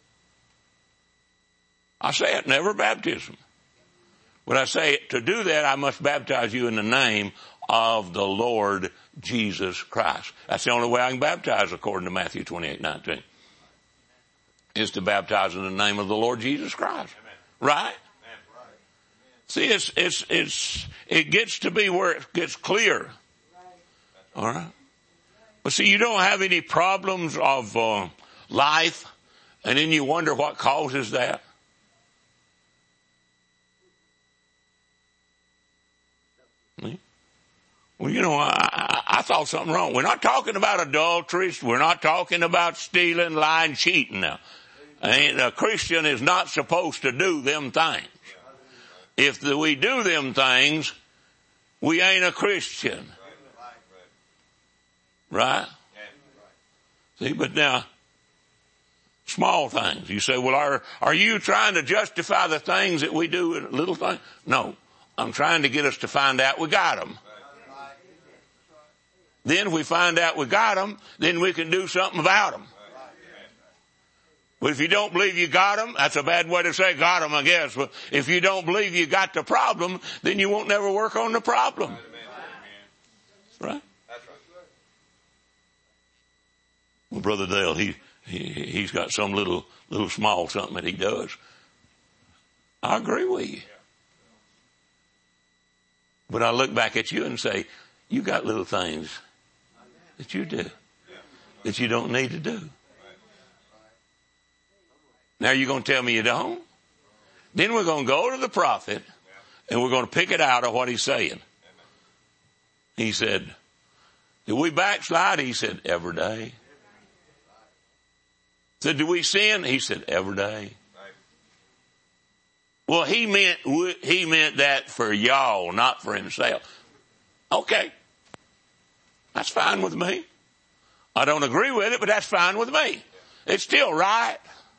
[SPEAKER 4] I say it, never baptism. But I say, to do that, I must baptize you in the name of the Lord Jesus Christ. That's the only way I can baptize according to Matthew 28:19. Is to baptize in the name of the Lord Jesus Christ. Right? See, it gets to be where it gets clear. All right? But see, you don't have any problems of life, and then you wonder what causes that. Well, you know, I thought something wrong. We're not talking about adulteries. We're not talking about stealing, lying, cheating now. A Christian is not supposed to do them things. If we do them things, we ain't a Christian. Right? See, but now, small things. You say, well, are you trying to justify the things that we do in little things? No. I'm trying to get us to find out we got them. Then we find out we got them, then we can do something about them. But if you don't believe you got them, that's a bad way to say got them, I guess. But if you don't believe you got the problem, then you won't never work on the problem. Right? Well, Brother Dale, he's got some little small something that he does. I agree with you. But I look back at you and say, you got little things that you do that you don't need to do. Now you're going to tell me you don't? Then we're going to go to the prophet and we're going to pick it out of what he's saying. He said, did we backslide? He said, every day. Said, do we sin? He said, every day. Well, he meant that for y'all, not for himself. Okay. That's fine with me. I don't agree with it, but that's fine with me. It's still right.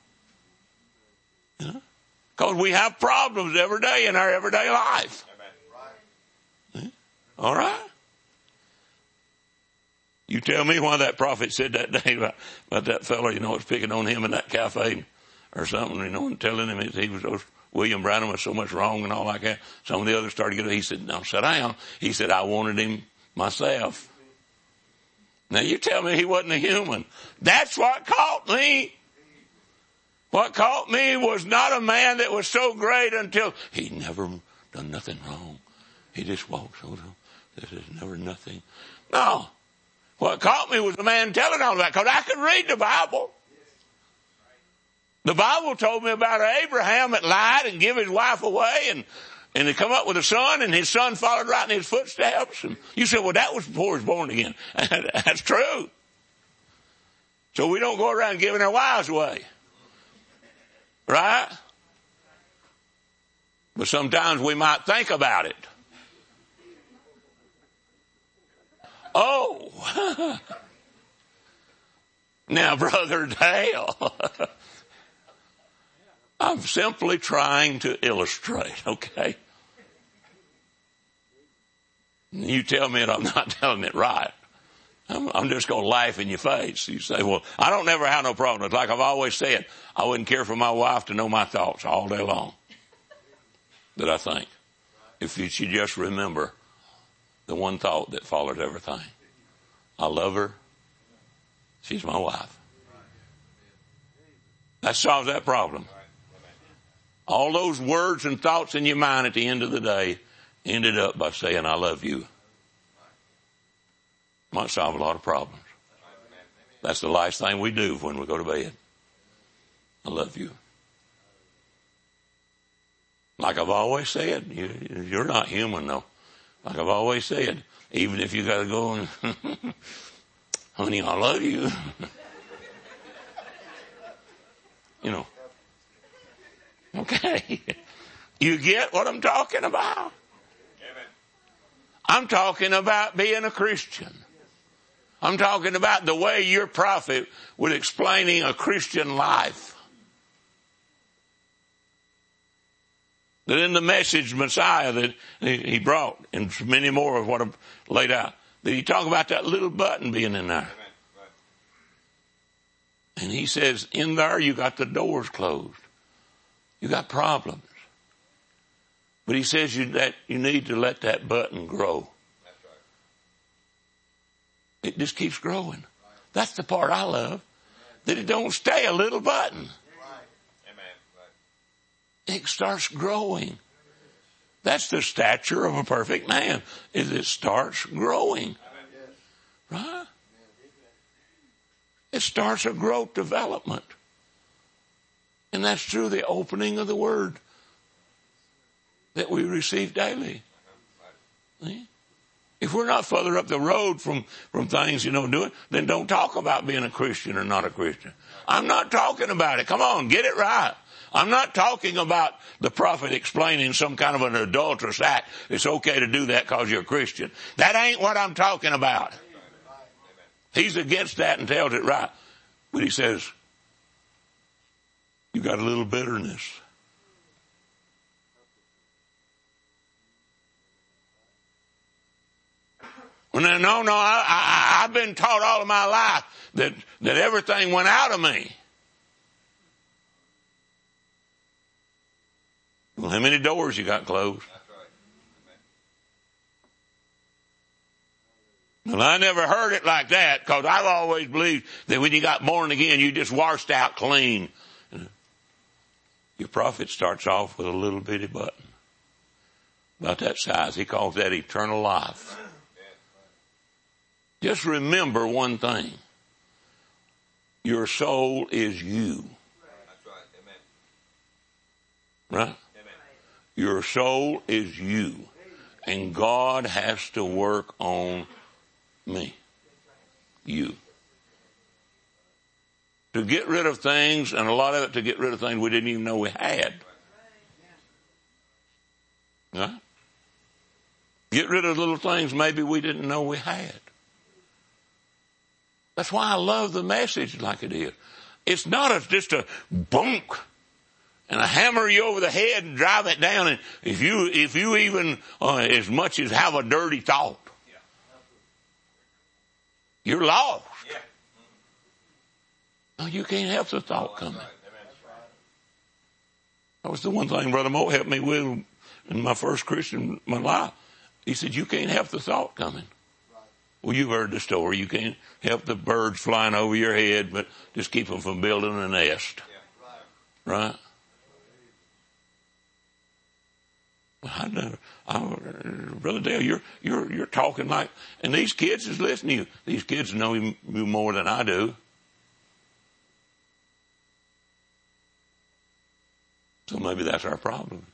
[SPEAKER 4] Because we have problems every day in our everyday life. All right? You tell me why that prophet said that day about that fellow, was picking on him in that cafe or something, and telling him he was, William Branham was so much wrong and all like that. Some of the others started getting, he said, no, sit down. He said, I wanted him myself. Now you tell me he wasn't a human. That's what caught me. What caught me was not a man that was so great until he'd never done nothing wrong. He just walks over. This is never nothing. No. What caught me was a man telling all that, because I could read the Bible. The Bible told me about Abraham that lied and gave his wife away, and he come up with a son, and his son followed right in his footsteps. And you said, well, that was before he was born again. That's true. So we don't go around giving our wives away. Right? But sometimes we might think about it. Oh. Now, Brother Dale, I'm simply trying to illustrate, okay? You tell me that I'm not telling it right. I'm just going to laugh in your face. You say, well, I don't never have no problems. Like I've always said, I wouldn't care for my wife to know my thoughts all day long that I think. If you should just remember the one thought that followed everything. I love her. She's my wife. That solves that problem. All those words and thoughts in your mind at the end of the day ended up by saying, I love you. Might solve a lot of problems. That's the last thing we do when we go to bed. I love you. Like I've always said, you're not human though. Like I've always said, even if you got to go and, honey, I love you. You know. Okay. You get what I'm talking about? I'm talking about being a Christian. I'm talking about the way your prophet was explaining a Christian life. That in the message Messiah that he brought, and many more of what I've laid out, that he talked about that little button being in there. And he says, in there you got the doors closed. You got problems. But he says that you need to let that button grow. It just keeps growing. That's the part I love. That it don't stay a little button. It starts growing. That's the stature of a perfect man, is it starts growing. Right? It starts a growth development. And that's through the opening of the Word that we receive daily. See? If we're not further up the road from things, doing, then don't talk about being a Christian or not a Christian. I'm not talking about it. Come on, get it right. I'm not talking about the prophet explaining some kind of an adulterous act. It's okay to do that because you're a Christian. That ain't what I'm talking about. He's against that and tells it right. But he says, you got a little bitterness. Well, no, I've been taught all of my life that everything went out of me. Well, how many doors you got closed? Well, I never heard it like that, because I've always believed that when you got born again, you just washed out clean. Your prophet starts off with a little bitty button. About that size. He calls that eternal life. Just remember one thing. Your soul is you. Right? Your soul is you. And God has to work on me. You. To get rid of things, and a lot of it to get rid of things we didn't even know we had. Huh? Get rid of little things maybe we didn't know we had. That's why I love the message like it is. It's not just a bunk and a hammer you over the head and drive it down. And if you even as much as have a dirty thought, you're lost. No, you can't help the thought coming. That was the one thing Brother Moe helped me with in my first Christian life. He said, you can't help the thought coming. Well, you've heard the story. You can't help the birds flying over your head, but just keep them from building a nest. Right? Brother Dale, you're talking like, and these kids is listening to you. These kids know you more than I do. So maybe that's our problem.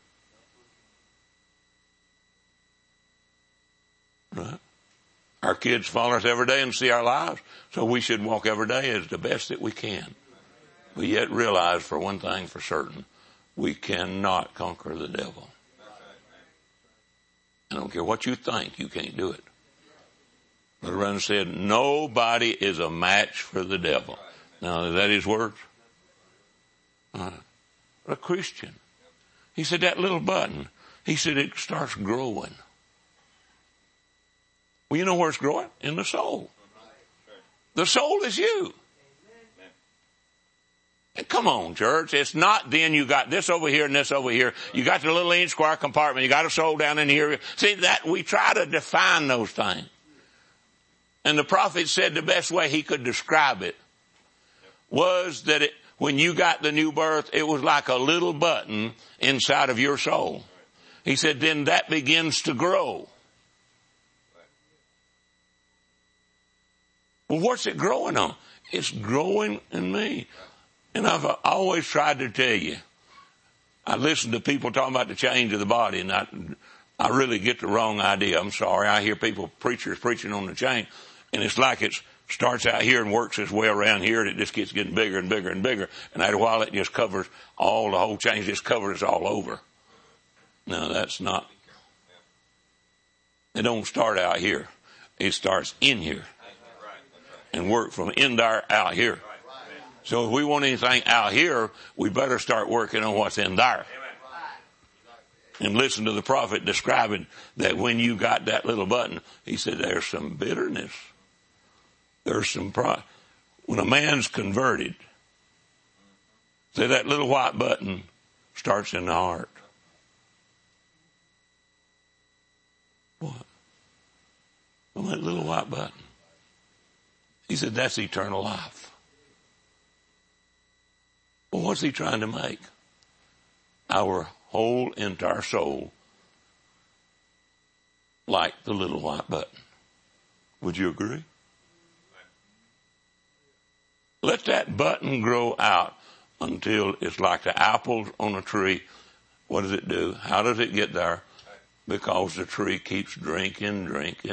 [SPEAKER 4] Right? Our kids follow us every day and see our lives, so we should walk every day as the best that we can. But yet realize for one thing for certain, we cannot conquer the devil. I don't care what you think, you can't do it. Brother Branham said, nobody is a match for the devil. Now, is that his words? A Christian. He said that little button, he said it starts growing. Well, you know where it's growing? In the soul. The soul is you. And come on, church. It's not then you got this over here and this over here. You got the little inch square compartment. You got a soul down in here. See, that we try to define those things. And the prophet said the best way he could describe it was that when you got the new birth, it was like a little button inside of your soul. He said, then that begins to grow. Well, what's it growing on? It's growing in me. And I've always tried to tell you, I listen to people talking about the change of the body, and I really get the wrong idea. I'm sorry. I hear preachers preaching on the change, and it's like it starts out here and works its way around here, and it just keeps getting bigger and bigger and bigger. And after a while, it just covers the whole change just covers all over. No, that's not. It don't start out here. It starts in here and work from in there out here. So if we want anything out here, we better start working on what's in there. And listen to the prophet describing that when you got that little button, he said there's some bitterness. There's some pride. When a man's converted, say that little white button starts in the heart. What? On that little white button. He said that's eternal life. Well, what's he trying to make? Our whole entire soul like the little white button. Would you agree? Let that button grow out until it's like the apples on a tree. What does it do? How does it get there? Because the tree keeps drinking.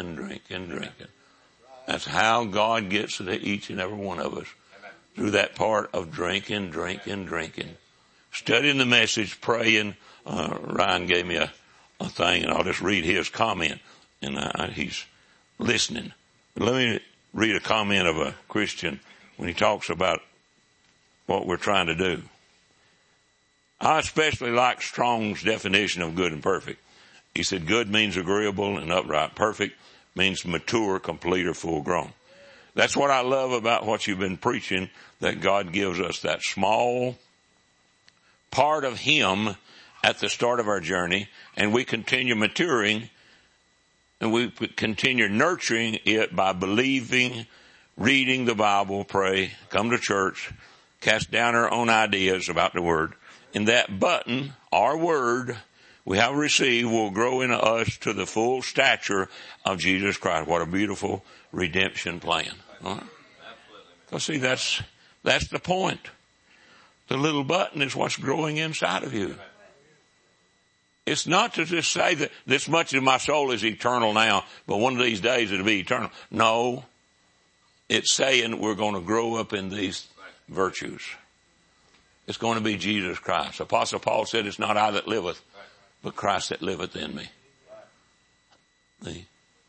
[SPEAKER 4] That's how God gets to each and every one of us. Through that part of drinking. Studying the message, praying. Ryan gave me a thing, and I'll just read his comment. And he's listening. Let me read a comment of a Christian when he talks about what we're trying to do. I especially like Strong's definition of good and perfect. He said good means agreeable and upright. Perfect means mature, complete, or full grown. That's what I love about what you've been preaching, that God gives us that small part of Him at the start of our journey, and we continue maturing, and we continue nurturing it by believing, reading the Bible, pray, come to church, cast down our own ideas about the Word. And that button, our Word, we have received will grow in us to the full stature of Jesus Christ. What a beautiful redemption plan. Right? Because see, that's the point. The little button is what's growing inside of you. It's not to just say that this much of my soul is eternal now, but one of these days it'll be eternal. No. It's saying we're going to grow up in these virtues. It's going to be Jesus Christ. Apostle Paul said, it's not I that liveth, but Christ that liveth in me. See?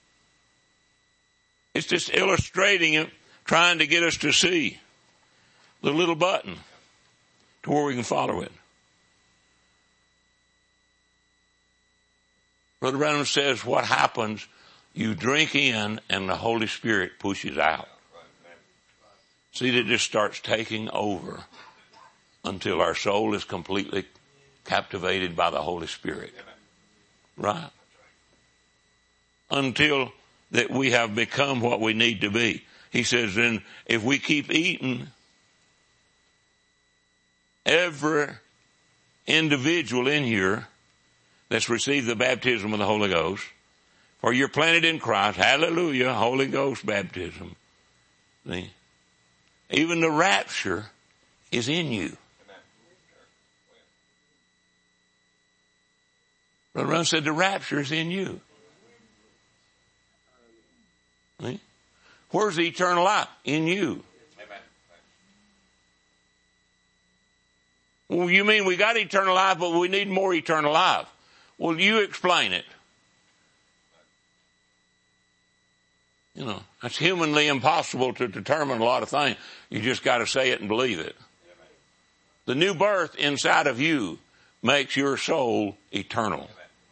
[SPEAKER 4] It's just illustrating it, trying to get us to see the little button to where we can follow it. Brother Branham says what happens, you drink in and the Holy Spirit pushes out. See, it just starts taking over until our soul is completely captivated by the Holy Spirit. Right? Until that we have become what we need to be. He says, then if we keep eating, every individual in here that's received the baptism of the Holy Ghost, for you're planted in Christ, hallelujah, Holy Ghost baptism. See? Even the rapture is in you. Brother Brown said the rapture is in you. See? Where's the eternal life? In you. Well, you mean we got eternal life, but we need more eternal life. Well, you explain it. You know, that's humanly impossible to determine a lot of things. You just got to say it and believe it. The new birth inside of you makes your soul eternal.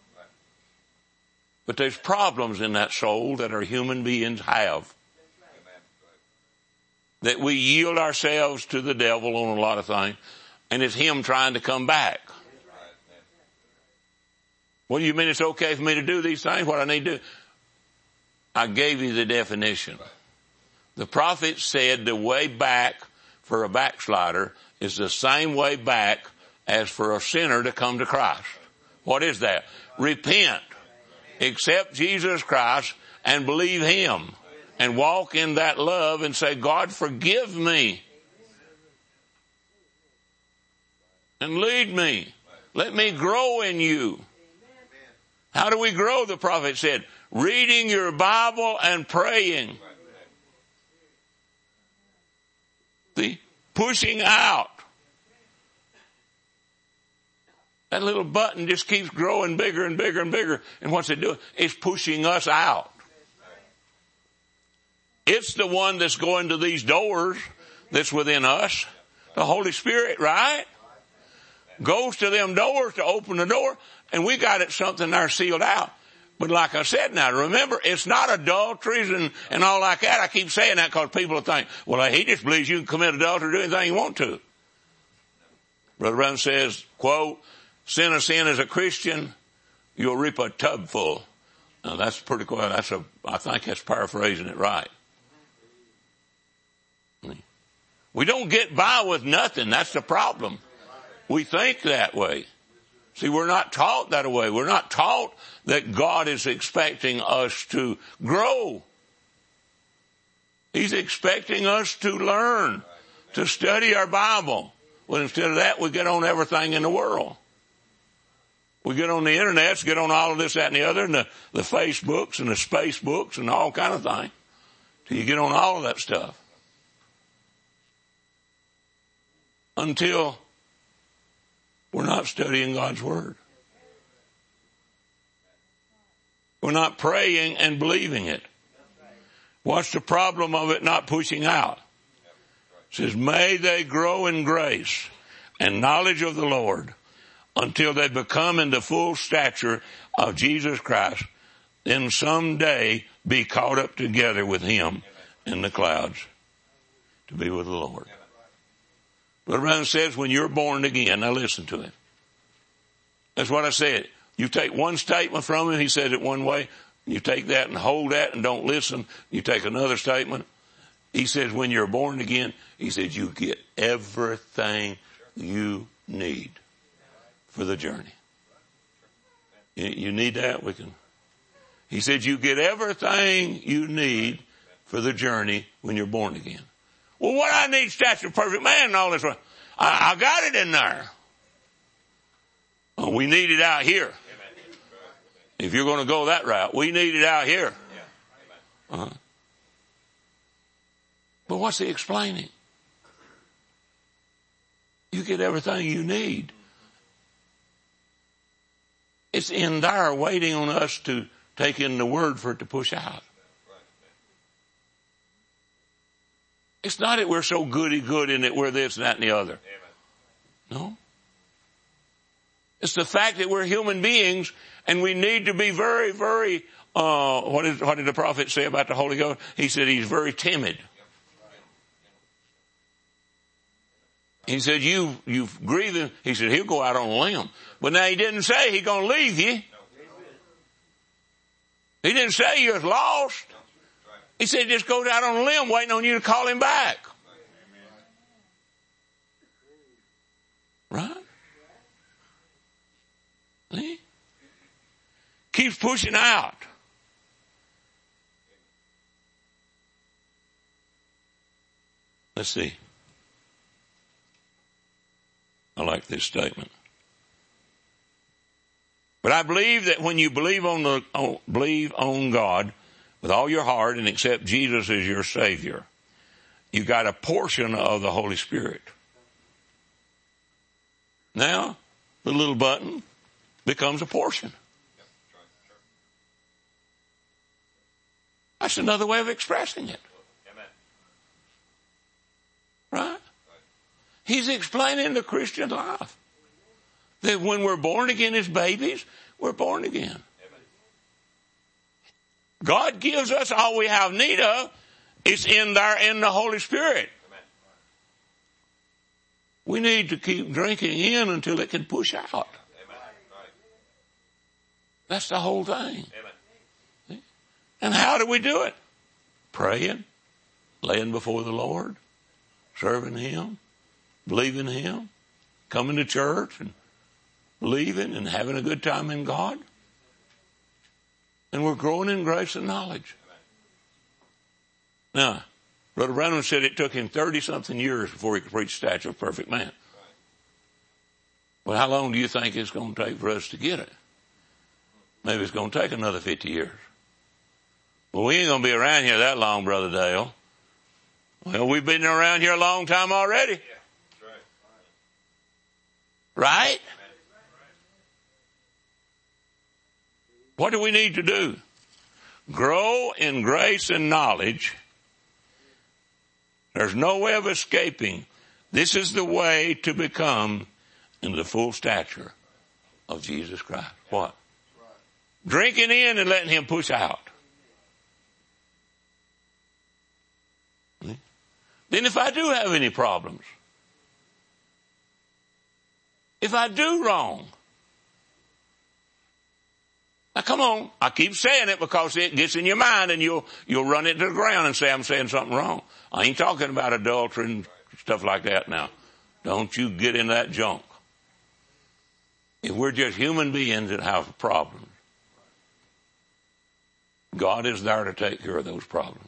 [SPEAKER 4] But there's problems in that soul that our human beings have. That we yield ourselves to the devil on a lot of things, and it's him trying to come back. What do you mean it's okay for me to do these things? What I need to do? I gave you the definition. The prophet said the way back for a backslider is the same way back as for a sinner to come to Christ. What is that? Repent, accept Jesus Christ, and believe him, and walk in that love and say, God, forgive me, and lead me. Let me grow in you. How do we grow? The prophet said, reading your Bible and praying. See, pushing out. That little button just keeps growing bigger and bigger and bigger. And what's it doing? It's pushing us out. It's the one that's going to these doors that's within us. The Holy Spirit, right? Goes to them doors to open the door, and we got it something there sealed out. But like I said now, remember, it's not adulteries and all like that. I keep saying that because people think, well, he just believes you can commit adultery or do anything you want to. Brother Brown says, quote, sin a sin as a Christian, you'll reap a tub full. Now that's pretty cool. I think that's paraphrasing it right. We don't get by with nothing. That's the problem. We think that way. See, we're not taught that way. We're not taught that God is expecting us to grow. He's expecting us to learn, to study our Bible. Well, instead of that, we get on everything in the world. We get on the internet, get on all of this, that, and the other, and the Facebooks and the Spacebooks and all kind of things. So you get on all of that stuff. Until we're not studying God's Word. We're not praying and believing it. What's the problem of it not pushing out? It says, may they grow in grace and knowledge of the Lord until they become in the full stature of Jesus Christ, then someday be caught up together with him in the clouds to be with the Lord. Brother Brown says when you're born again, now listen to it. That's what I said. You take one statement from him, he said it one way. You take that and hold that and don't listen. You take another statement. He says when you're born again, he says you get everything you need for the journey. You need that? He said you get everything you need for the journey when you're born again. Well, what I need, stature of perfect man and all this. I got it in there. Well, we need it out here. If you're going to go that route, we need it out here. Uh-huh. But what's he explaining? You get everything you need. It's in there waiting on us to take in the word for it to push out. It's not that we're so goody good in it, we're this and that and the other. No. It's the fact that we're human beings and we need to be very, very, what did the prophet say about the Holy Ghost? He said he's very timid. He said, you've grieved him. He said, he'll go out on a limb. But now he didn't say he's going to leave you. He didn't say you was lost. He said he just goes out on a limb waiting on you to call him back. Right? See? Keeps pushing out. Let's see. I like this statement. But I believe that when you believe on God with all your heart and accept Jesus as your Savior, you got a portion of the Holy Spirit. Now, the little button becomes a portion. That's another way of expressing it. Right? He's explaining the Christian life. That when we're born again as babies, we're born again. God gives us all we have need of. It's in there in the Holy Spirit. We need to keep drinking in until it can push out. That's the whole thing. And how do we do it? Praying, laying before the Lord, serving Him, believing Him, coming to church and believing and having a good time in God. And we're growing in grace and knowledge. Now, Brother Branham said it took him 30-something years before he could reach the stature of a perfect man. Well, how long do you think it's going to take for us to get it? Maybe it's going to take another 50 years. Well, we ain't going to be around here that long, Brother Dale. Well, we've been around here a long time already. Right? What do we need to do? Grow in grace and knowledge. There's no way of escaping. This is the way to become in the full stature of Jesus Christ. What? Drinking in and letting Him push out. Then if I do have any problems, if I do wrong, now come on, I keep saying it because it gets in your mind and you'll run it to the ground and say I'm saying something wrong. I ain't talking about adultery and stuff like that now. Don't you get in that junk. If we're just human beings that have problems, God is there to take care of those problems.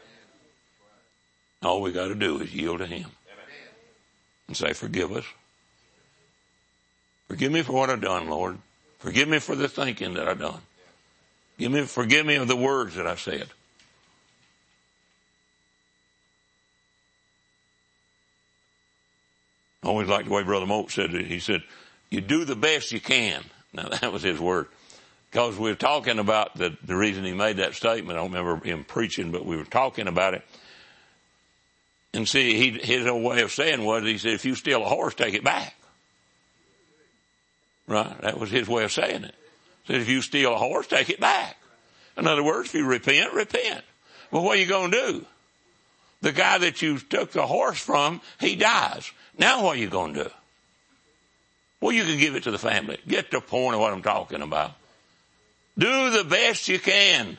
[SPEAKER 4] All we got to do is yield to Him and say, forgive us. Forgive me for what I've done, Lord. Forgive me for the thinking that I've done. Forgive me of the words that I said. I always like the way Brother Moat said it. He said, you do the best you can. Now that was his word. Because we were talking about the reason he made that statement. I don't remember him preaching, but we were talking about it. And see, his own way of saying was, he said, if you steal a horse, take it back. Right? That was his way of saying it. He said, if you steal a horse, take it back. In other words, if you repent, repent. Well, what are you going to do? The guy that you took the horse from, he dies. Now what are you going to do? Well, you can give it to the family. Get the point of what I'm talking about. Do the best you can.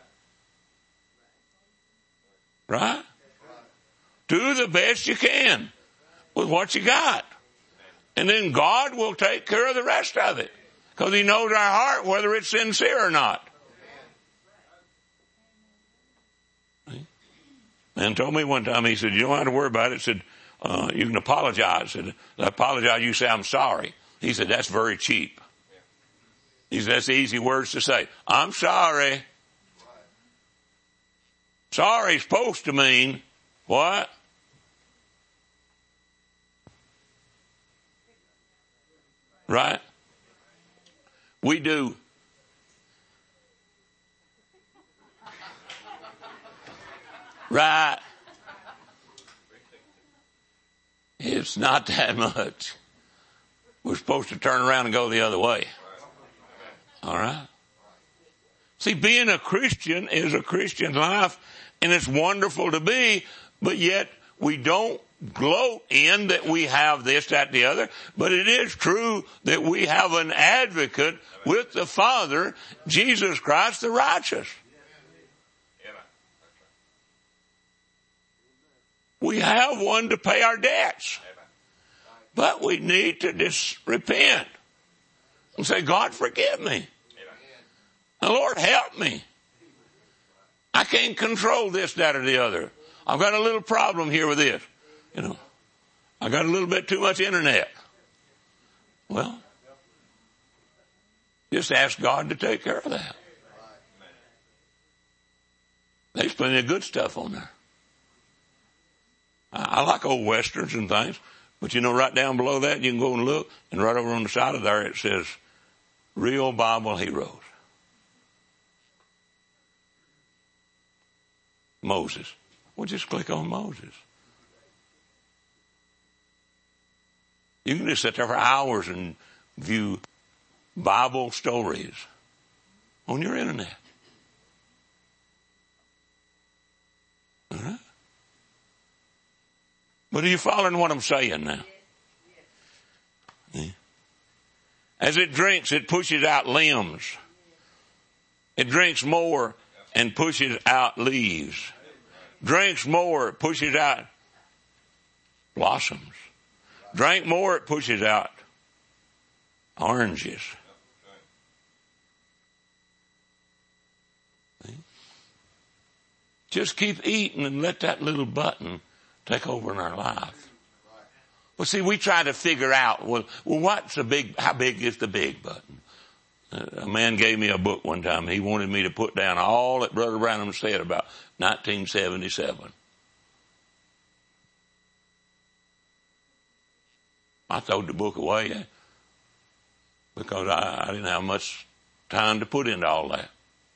[SPEAKER 4] Right? Do the best you can with what you got. And then God will take care of the rest of it. Because He knows our heart, whether it's sincere or not. Man told me one time, he said, you don't have to worry about it. He said, you can apologize. I said, I apologize, you say I'm sorry. He said, that's very cheap. He said, that's easy words to say. I'm sorry. Sorry is supposed to mean what? Right? We do. Right? It's not that much. We're supposed to turn around and go the other way. All right? See, being a Christian is a Christian life, and it's wonderful to be, but yet we don't gloat in that we have this, that, the other, but it is true that we have an advocate with the Father, Jesus Christ the righteous. We have one to pay our debts. But we need to just repent and say, God, forgive me. The Lord, help me. I can't control this, that, or the other. I've got a little problem here with this. I got a little bit too much internet. Well, just ask God to take care of that. There's plenty of good stuff on there. I like old westerns and things, but right down below that you can go and look, and right over on the side of there it says, Real Bible Heroes. Moses. Well, just click on Moses. You can just sit there for hours and view Bible stories on your internet. All right? But are you following what I'm saying now? Yeah. As it drinks, it pushes out limbs. It drinks more and pushes out leaves. Drinks more, it pushes out blossoms. Drink more, it pushes out oranges. See? Just keep eating and let that little button take over in our life. Well, see, we try to figure out, how big is the big button? A man gave me a book one time. He wanted me to put down all that Brother Branham said about 1977. I threw the book away because I didn't have much time to put into all that.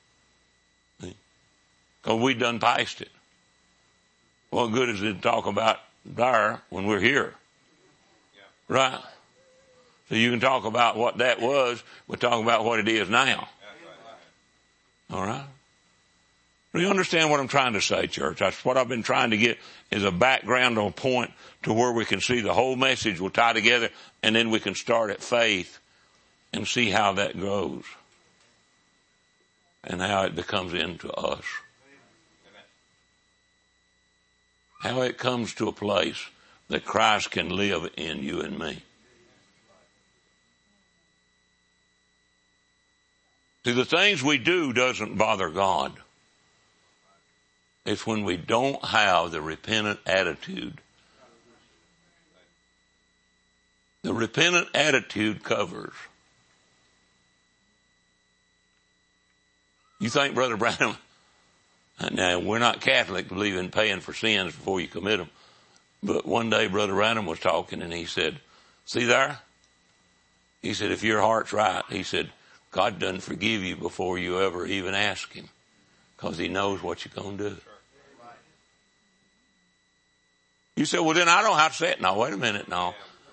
[SPEAKER 4] Because we done passed it. What good is it to talk about there when we're here? Right? So you can talk about what that was, but talk about what it is now. All right? Do you understand what I'm trying to say, church? That's what I've been trying to get is a background on point to where we can see the whole message will tie together, and then we can start at faith and see how that grows and how it becomes into us. How it comes to a place that Christ can live in you and me. See, the things we do doesn't bother God. It's when we don't have the repentant attitude. The repentant attitude covers. You think, Brother Branham, now we're not Catholic, believe in paying for sins before you commit them. But one day Brother Branham was talking and he said, see there? He said, if your heart's right, he said, God doesn't forgive you before you ever even ask him because he knows what you're going to do. You say, well, then I don't have to say it. No, wait a minute. No.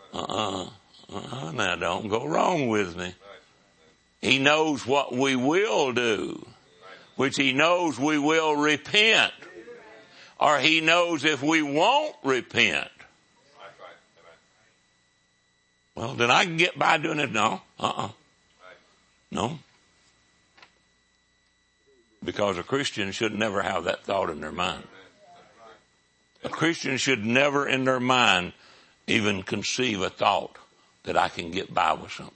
[SPEAKER 4] Now don't go wrong with me. He knows what we will do, which he knows we will repent, or he knows if we won't repent. Well, then I can get by doing it. No. No. Because a Christian should never have that thought in their mind. A Christian should never in their mind even conceive a thought that I can get by with something.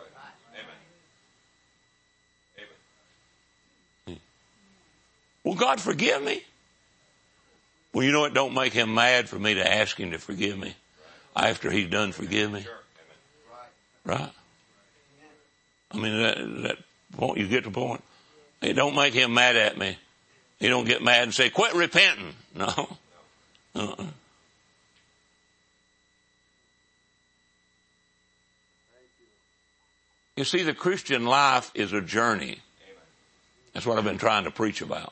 [SPEAKER 4] Well, God forgive me. Well, you know it don't make him mad for me to ask him to forgive me after he's done forgive me. Right? I mean, that point, you get the point. It don't make him mad at me. He don't get mad and say, quit repenting. No. You see, the Christian life is a journey. That's what I've been trying to preach about.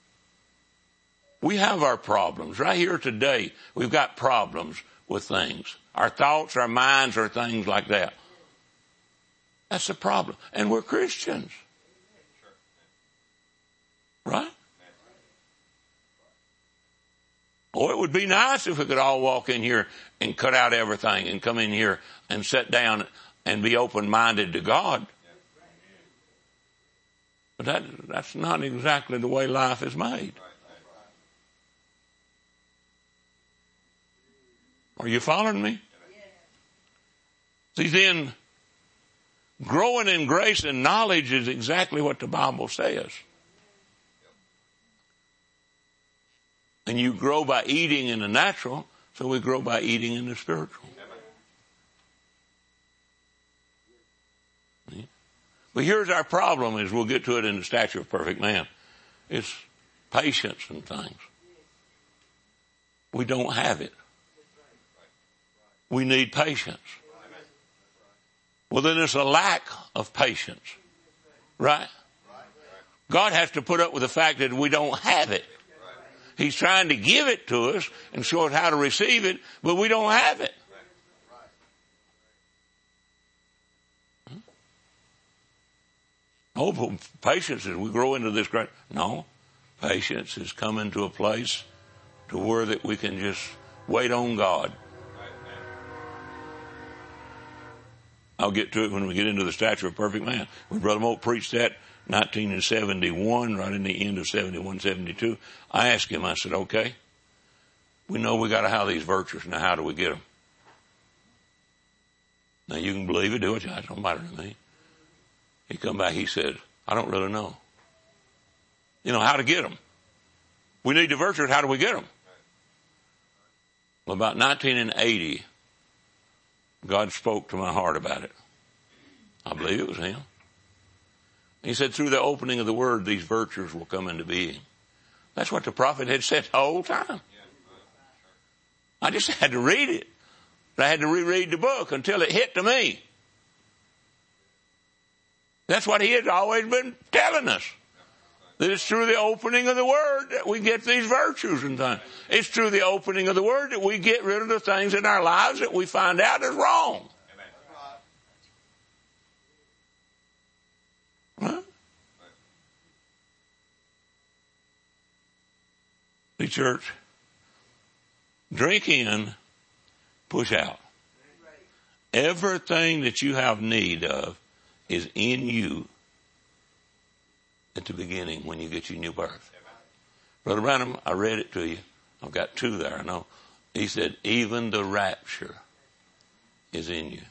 [SPEAKER 4] We have our problems. Right here today, we've got problems with things. Our thoughts, our minds are things like that. That's the problem. And we're Christians. Right? Oh, it would be nice if we could all walk in here and cut out everything and come in here and sit down and be open-minded to God. But that's not exactly the way life is made. Are you following me? See, then, growing in grace and knowledge is exactly what the Bible says. And you grow by eating in the natural, so we grow by eating in the spiritual. But here's our problem, is we'll get to it in the stature of perfect man. It's patience and things. We don't have it. We need patience. Well, then there's a lack of patience. Right? God has to put up with the fact that we don't have it. He's trying to give it to us and show us how to receive it, but we don't have it. Oh, patience is we grow into this great. No, patience is coming to a place to where that we can just wait on God. I'll get to it when we get into the stature of perfect man. When Brother Moat preached that 1971, right in the end of 71, 72, I asked him, I said, okay, we know we got to have these virtues. Now, how do we get them? Now, you can believe it, do it. It don't matter to me. He come back, he said, I don't really know. You know, how to get them. We need the virtues, how do we get them? Well, about 1980, God spoke to my heart about it. I believe it was him. He said, through the opening of the word, these virtues will come into being. That's what the prophet had said the whole time. I just had to read it. I had to reread the book until it hit to me. That's what he has always been telling us. That it's through the opening of the word that we get these virtues and things. It's through the opening of the word that we get rid of the things in our lives that we find out is wrong. Huh? The church, drink in, push out. Everything that you have need of is in you at the beginning when you get your new birth. Brother Branham, I read it to you. I've got two there, I know. He said, even the rapture is in you.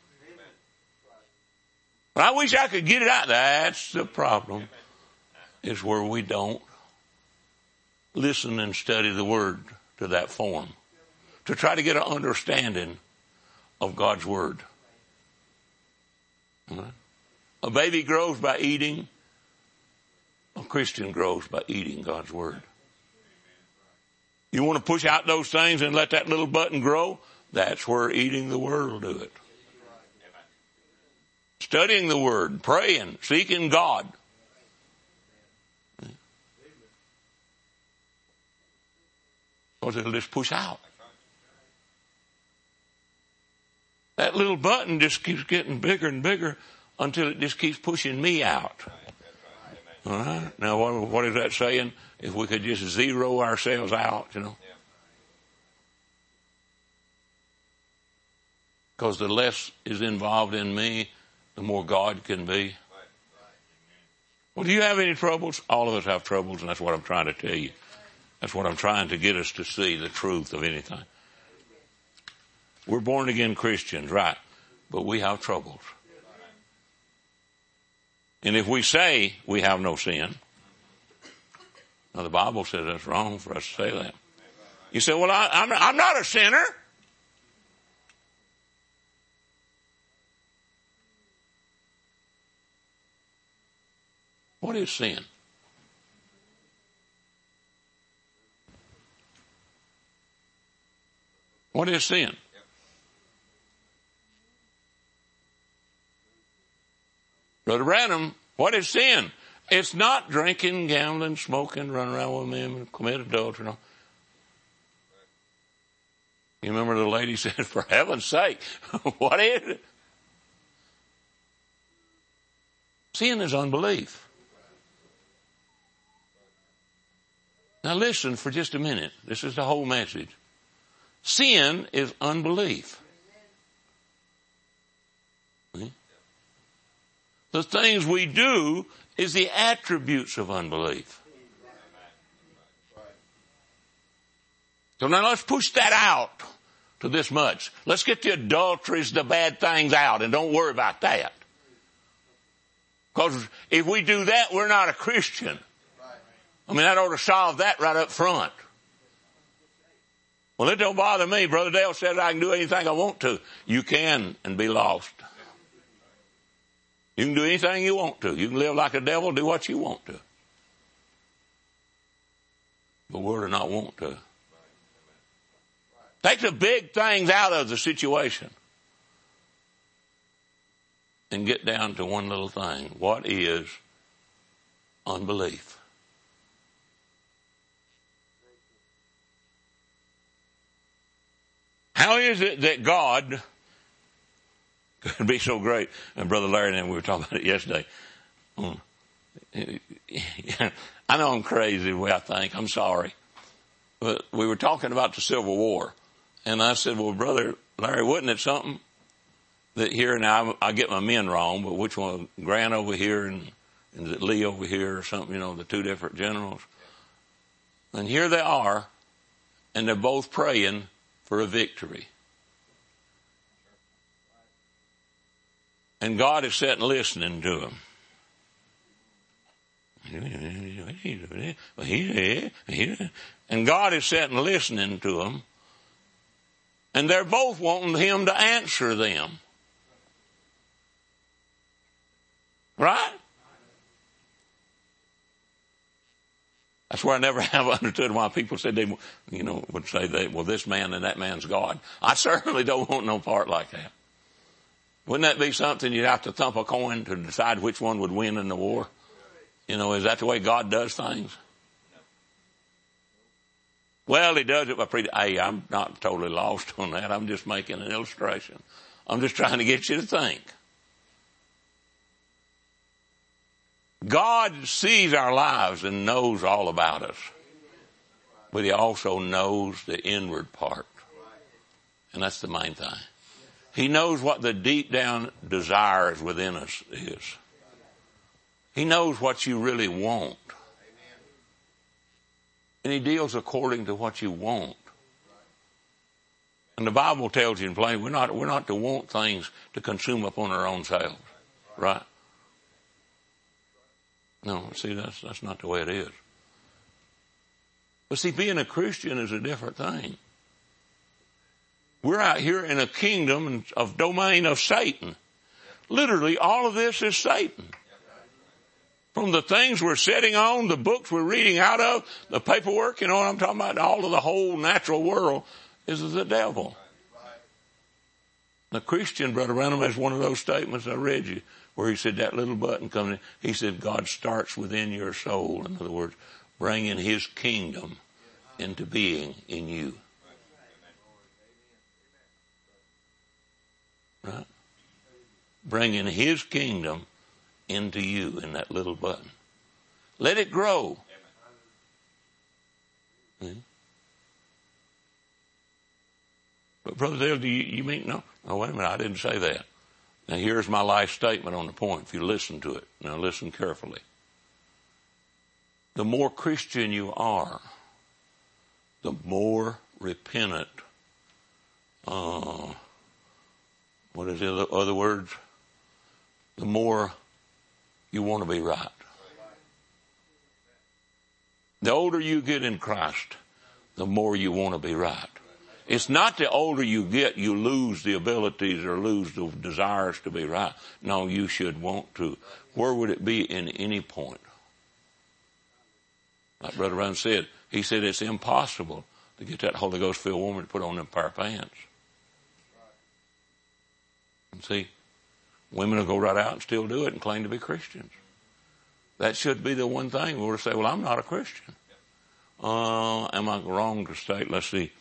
[SPEAKER 4] But I wish I could get it out. That's the problem, is where we don't listen and study the word to that form, to try to get an understanding of God's word. A baby grows by eating. A Christian grows by eating God's word. You want to push out those things and let that little button grow? That's where eating the word will do it. Studying the word, praying, seeking God. Because it'll just push out. That little button just keeps getting bigger and bigger until it just keeps pushing me out. All right. Now, what is that saying? If we could just zero ourselves out, you know. Because the less is involved in me, the more God can be. Well, do you have any troubles? All of us have troubles, and that's what I'm trying to tell you. That's what I'm trying to get us to see, the truth of anything. We're born again Christians, right? But we have troubles. And if we say we have no sin, now the Bible says that's wrong for us to say that. You say, well, I'm not a sinner. What is sin? What is sin? Brother Branham, what is sin? It's not drinking, gambling, smoking, running around with men, commit adultery. No. You remember the lady said, for heaven's sake, what is it? Sin is unbelief. Now listen for just a minute. This is the whole message. Sin is unbelief. See? The things we do is the attributes of unbelief. So now let's push that out to this much. Let's get the adulteries, the bad things out, and don't worry about that. Because if we do that, we're not a Christian. I mean, that ought to solve that right up front. Well, it don't bother me. Brother Dale said I can do anything I want to. You can and be lost. You can do anything you want to. You can live like a devil, do what you want to. But we're to not want to. Take the big things out of the situation and get down to one little thing. What is unbelief? How is it that God could be so great? And Brother Larry and I, we were talking about it yesterday. I know I'm crazy the way I think. I'm sorry. But we were talking about the Civil War. And I said, well, Brother Larry, wasn't it something that here, now I get my men wrong, but which one, Grant over here and Lee over here or something, you know, the two different generals. And here they are, and they're both praying for a victory. And God is sitting listening to them. And God is sitting listening to them. And they're both wanting him to answer them. Right? That's where I never have understood why people said they, you know, would say that, well, this man and that man's God. I certainly don't want no part like that. Wouldn't that be something you'd have to thump a coin to decide which one would win in the war? You know, is that the way God does things? Well, he does it by hey, I'm not totally lost on that. I'm just making an illustration. I'm just trying to get you to think. God sees our lives and knows all about us. But he also knows the inward part. And that's the main thing. He knows what the deep down desires within us is. He knows what you really want. And he deals according to what you want. And the Bible tells you in plain, we're not to want things to consume upon our own selves. Right? No, see, that's not the way it is. But see, being a Christian is a different thing. We're out here in a kingdom of domain of Satan. Literally, all of this is Satan. From the things we're sitting on, the books we're reading out of, the paperwork, you know what I'm talking about, all of the whole natural world is the devil. The Christian, Brother Branham, has one of those statements I read you, where he said that little button coming in. He said God starts within your soul. In other words, bringing his kingdom into being in you. Right? Bringing his kingdom into you in that little button. Let it grow. But Brother Dale, do you mean, no, wait a minute, I didn't say that. Now here's my life statement on the point, if you listen to it. Now listen carefully. The more Christian you are, the more repentant, what is the other words? The more you want to be right. The older you get in Christ, the more you want to be right. It's not the older you get, you lose the abilities or lose the desires to be right. No, you should want to. Where would it be in any point? Like Brother Run said, he said it's impossible to get that Holy Ghost filled woman to put on them pair of pants. And see, women will go right out and still do it and claim to be Christians. That should be the one thing. We'll say, well, I'm not a Christian. Am I wrong to state, let's see,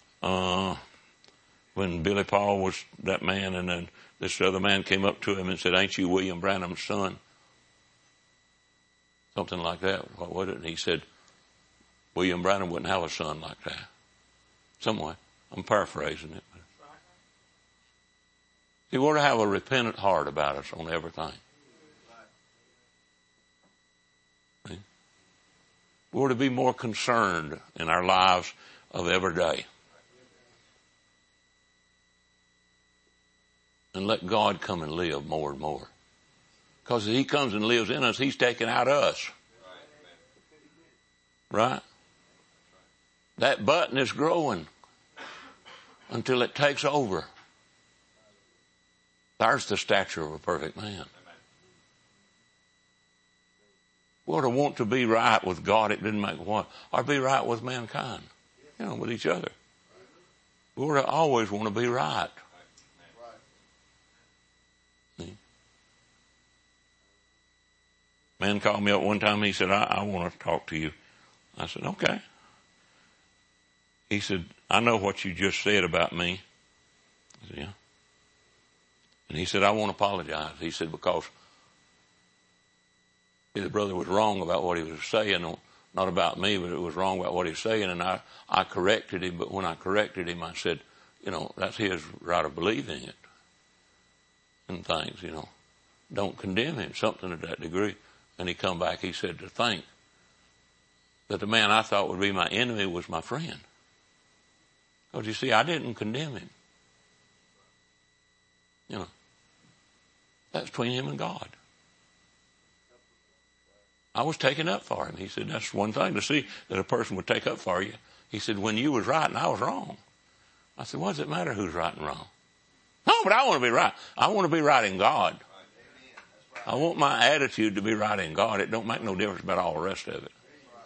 [SPEAKER 4] when Billy Paul was that man and then this other man came up to him and said, ain't you William Branham's son? Something like that. What was it? And he said, William Branham wouldn't have a son like that. Some way. I'm paraphrasing it. See, we're to have a repentant heart about us on everything. See? We're to be more concerned in our lives of every day. And let God come and live more and more. Because as He comes and lives in us, He's taking out us. Right? That button is growing until it takes over. There's the stature of a perfect man. Well, to want to be right with God, it didn't make one. Or be right with mankind. With each other. We're to always want to be right. See? Man called me up one time. He said, I want to talk to you. I said, okay. He said, I know what you just said about me. I said, yeah. And he said, I want to apologize. He said, because the brother was wrong about what he was saying, not about me, but it was wrong about what he was saying. And I corrected him, but when I corrected him, I said, that's his right of believing it. And things, don't condemn him, something to that degree. And he come back, he said, to think that the man I thought would be my enemy was my friend. Because you see, I didn't condemn him. That's between him and God. I was taking up for him. He said, that's one thing to see that a person would take up for you. He said, when you was right and I was wrong. I said, what does it matter who's right and wrong? No, but I want to be right. I want to be right in God. I want my attitude to be right in God. It don't make no difference about all the rest of it.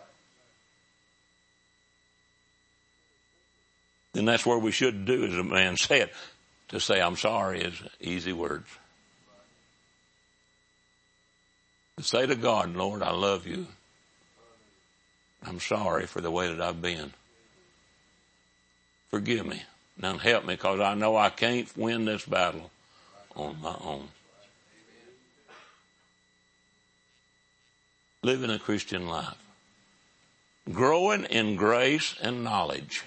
[SPEAKER 4] And that's where we should do, as a man said. To say I'm sorry is easy words. To say to God, Lord, I love you. I'm sorry for the way that I've been. Forgive me. Now help me, because I know I can't win this battle on my own. Living a Christian life. Growing in grace and knowledge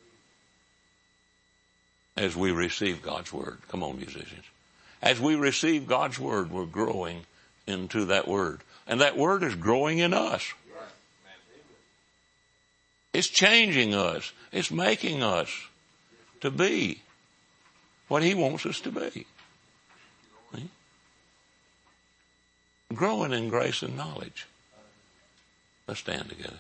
[SPEAKER 4] as we receive God's Word. Come on, musicians. As we receive God's Word, we're growing into that Word. And that Word is growing in us. It's changing us. It's making us to be what He wants us to be. See? Growing in grace and knowledge. Let's stand together.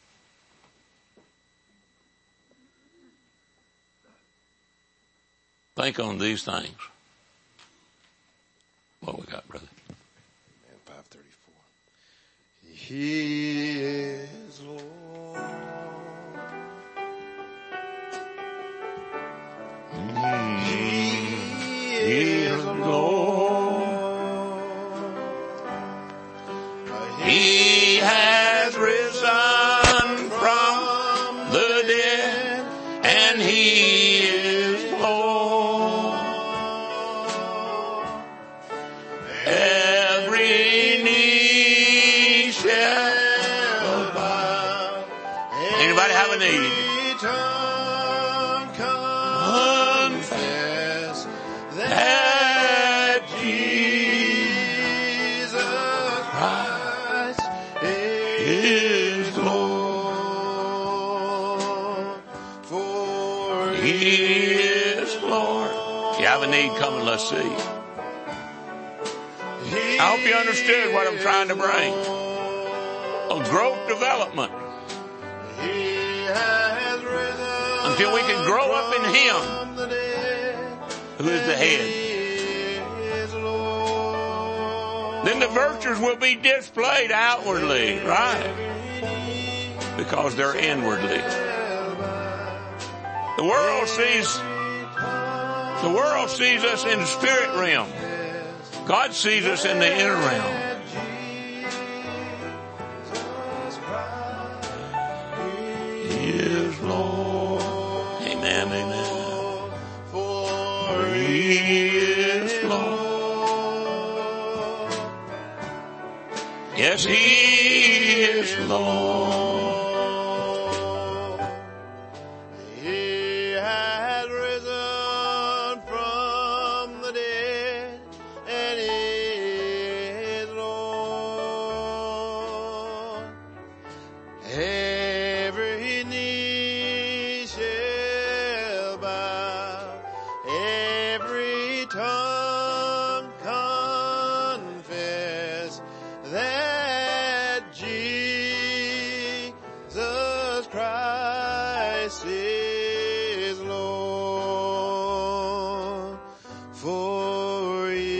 [SPEAKER 4] Think on these things. What we got, brother?
[SPEAKER 3] 534. He is Lord. He is Lord.
[SPEAKER 4] He has risen from the dead, and He is Lord. Every knee shall bow. Anybody have a need?
[SPEAKER 3] Confess that Jesus Christ is Lord. For He is Lord.
[SPEAKER 4] If you have a need, come and let's see. I hope you understood what I'm trying to bring. A growth development. Until we can grow up in Him, who is the head. Then the virtues will be displayed outwardly, right? Because they're inwardly. The world sees us in the spirit realm. God sees us in the inner realm. He is Lord. Amen, amen. For He is Lord. Yes, He is Lord.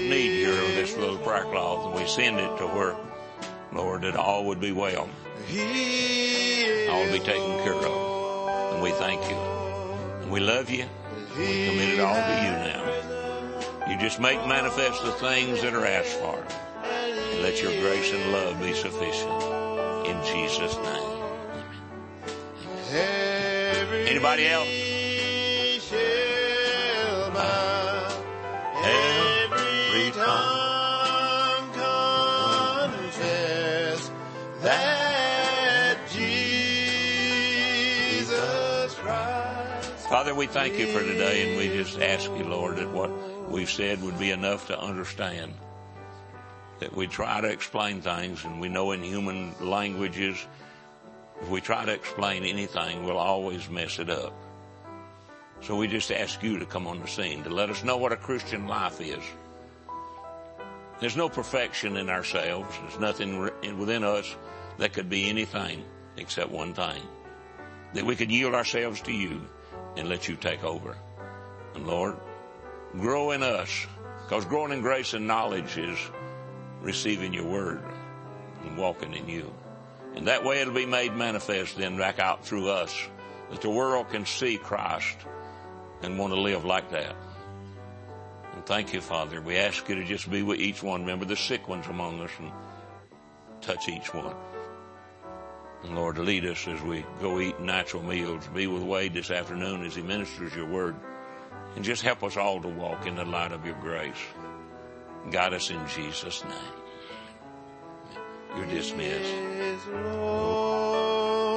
[SPEAKER 4] don't need here of this little prayer cloth, and we send it to where, Lord, that all would be well. All would be taken care of. And we thank you. And we love you. We commit it all to you now. You just make manifest the things that are asked for. And let your grace and love be sufficient. In Jesus' name. Anybody else? Every tongue confess that Jesus Christ. Father, we thank you for today, and we just ask you, Lord, that what we've said would be enough to understand. That we try to explain things, and we know in human languages, if we try to explain anything, we'll always mess it up. So we just ask you to come on the scene, to let us know what a Christian life is. There's no perfection in ourselves. There's nothing within us that could be anything except one thing. That we could yield ourselves to you and let you take over. And Lord, grow in us, because growing in grace and knowledge is receiving your word and walking in you. And that way it'll be made manifest then back out through us, that the world can see Christ and want to live like that. And thank you, Father. We ask you to just be with each one. Remember the sick ones among us and touch each one. And Lord, lead us as we go eat natural meals. Be with Wade this afternoon as he ministers your word. And just help us all to walk in the light of your grace. Guide us in Jesus' name. You're dismissed.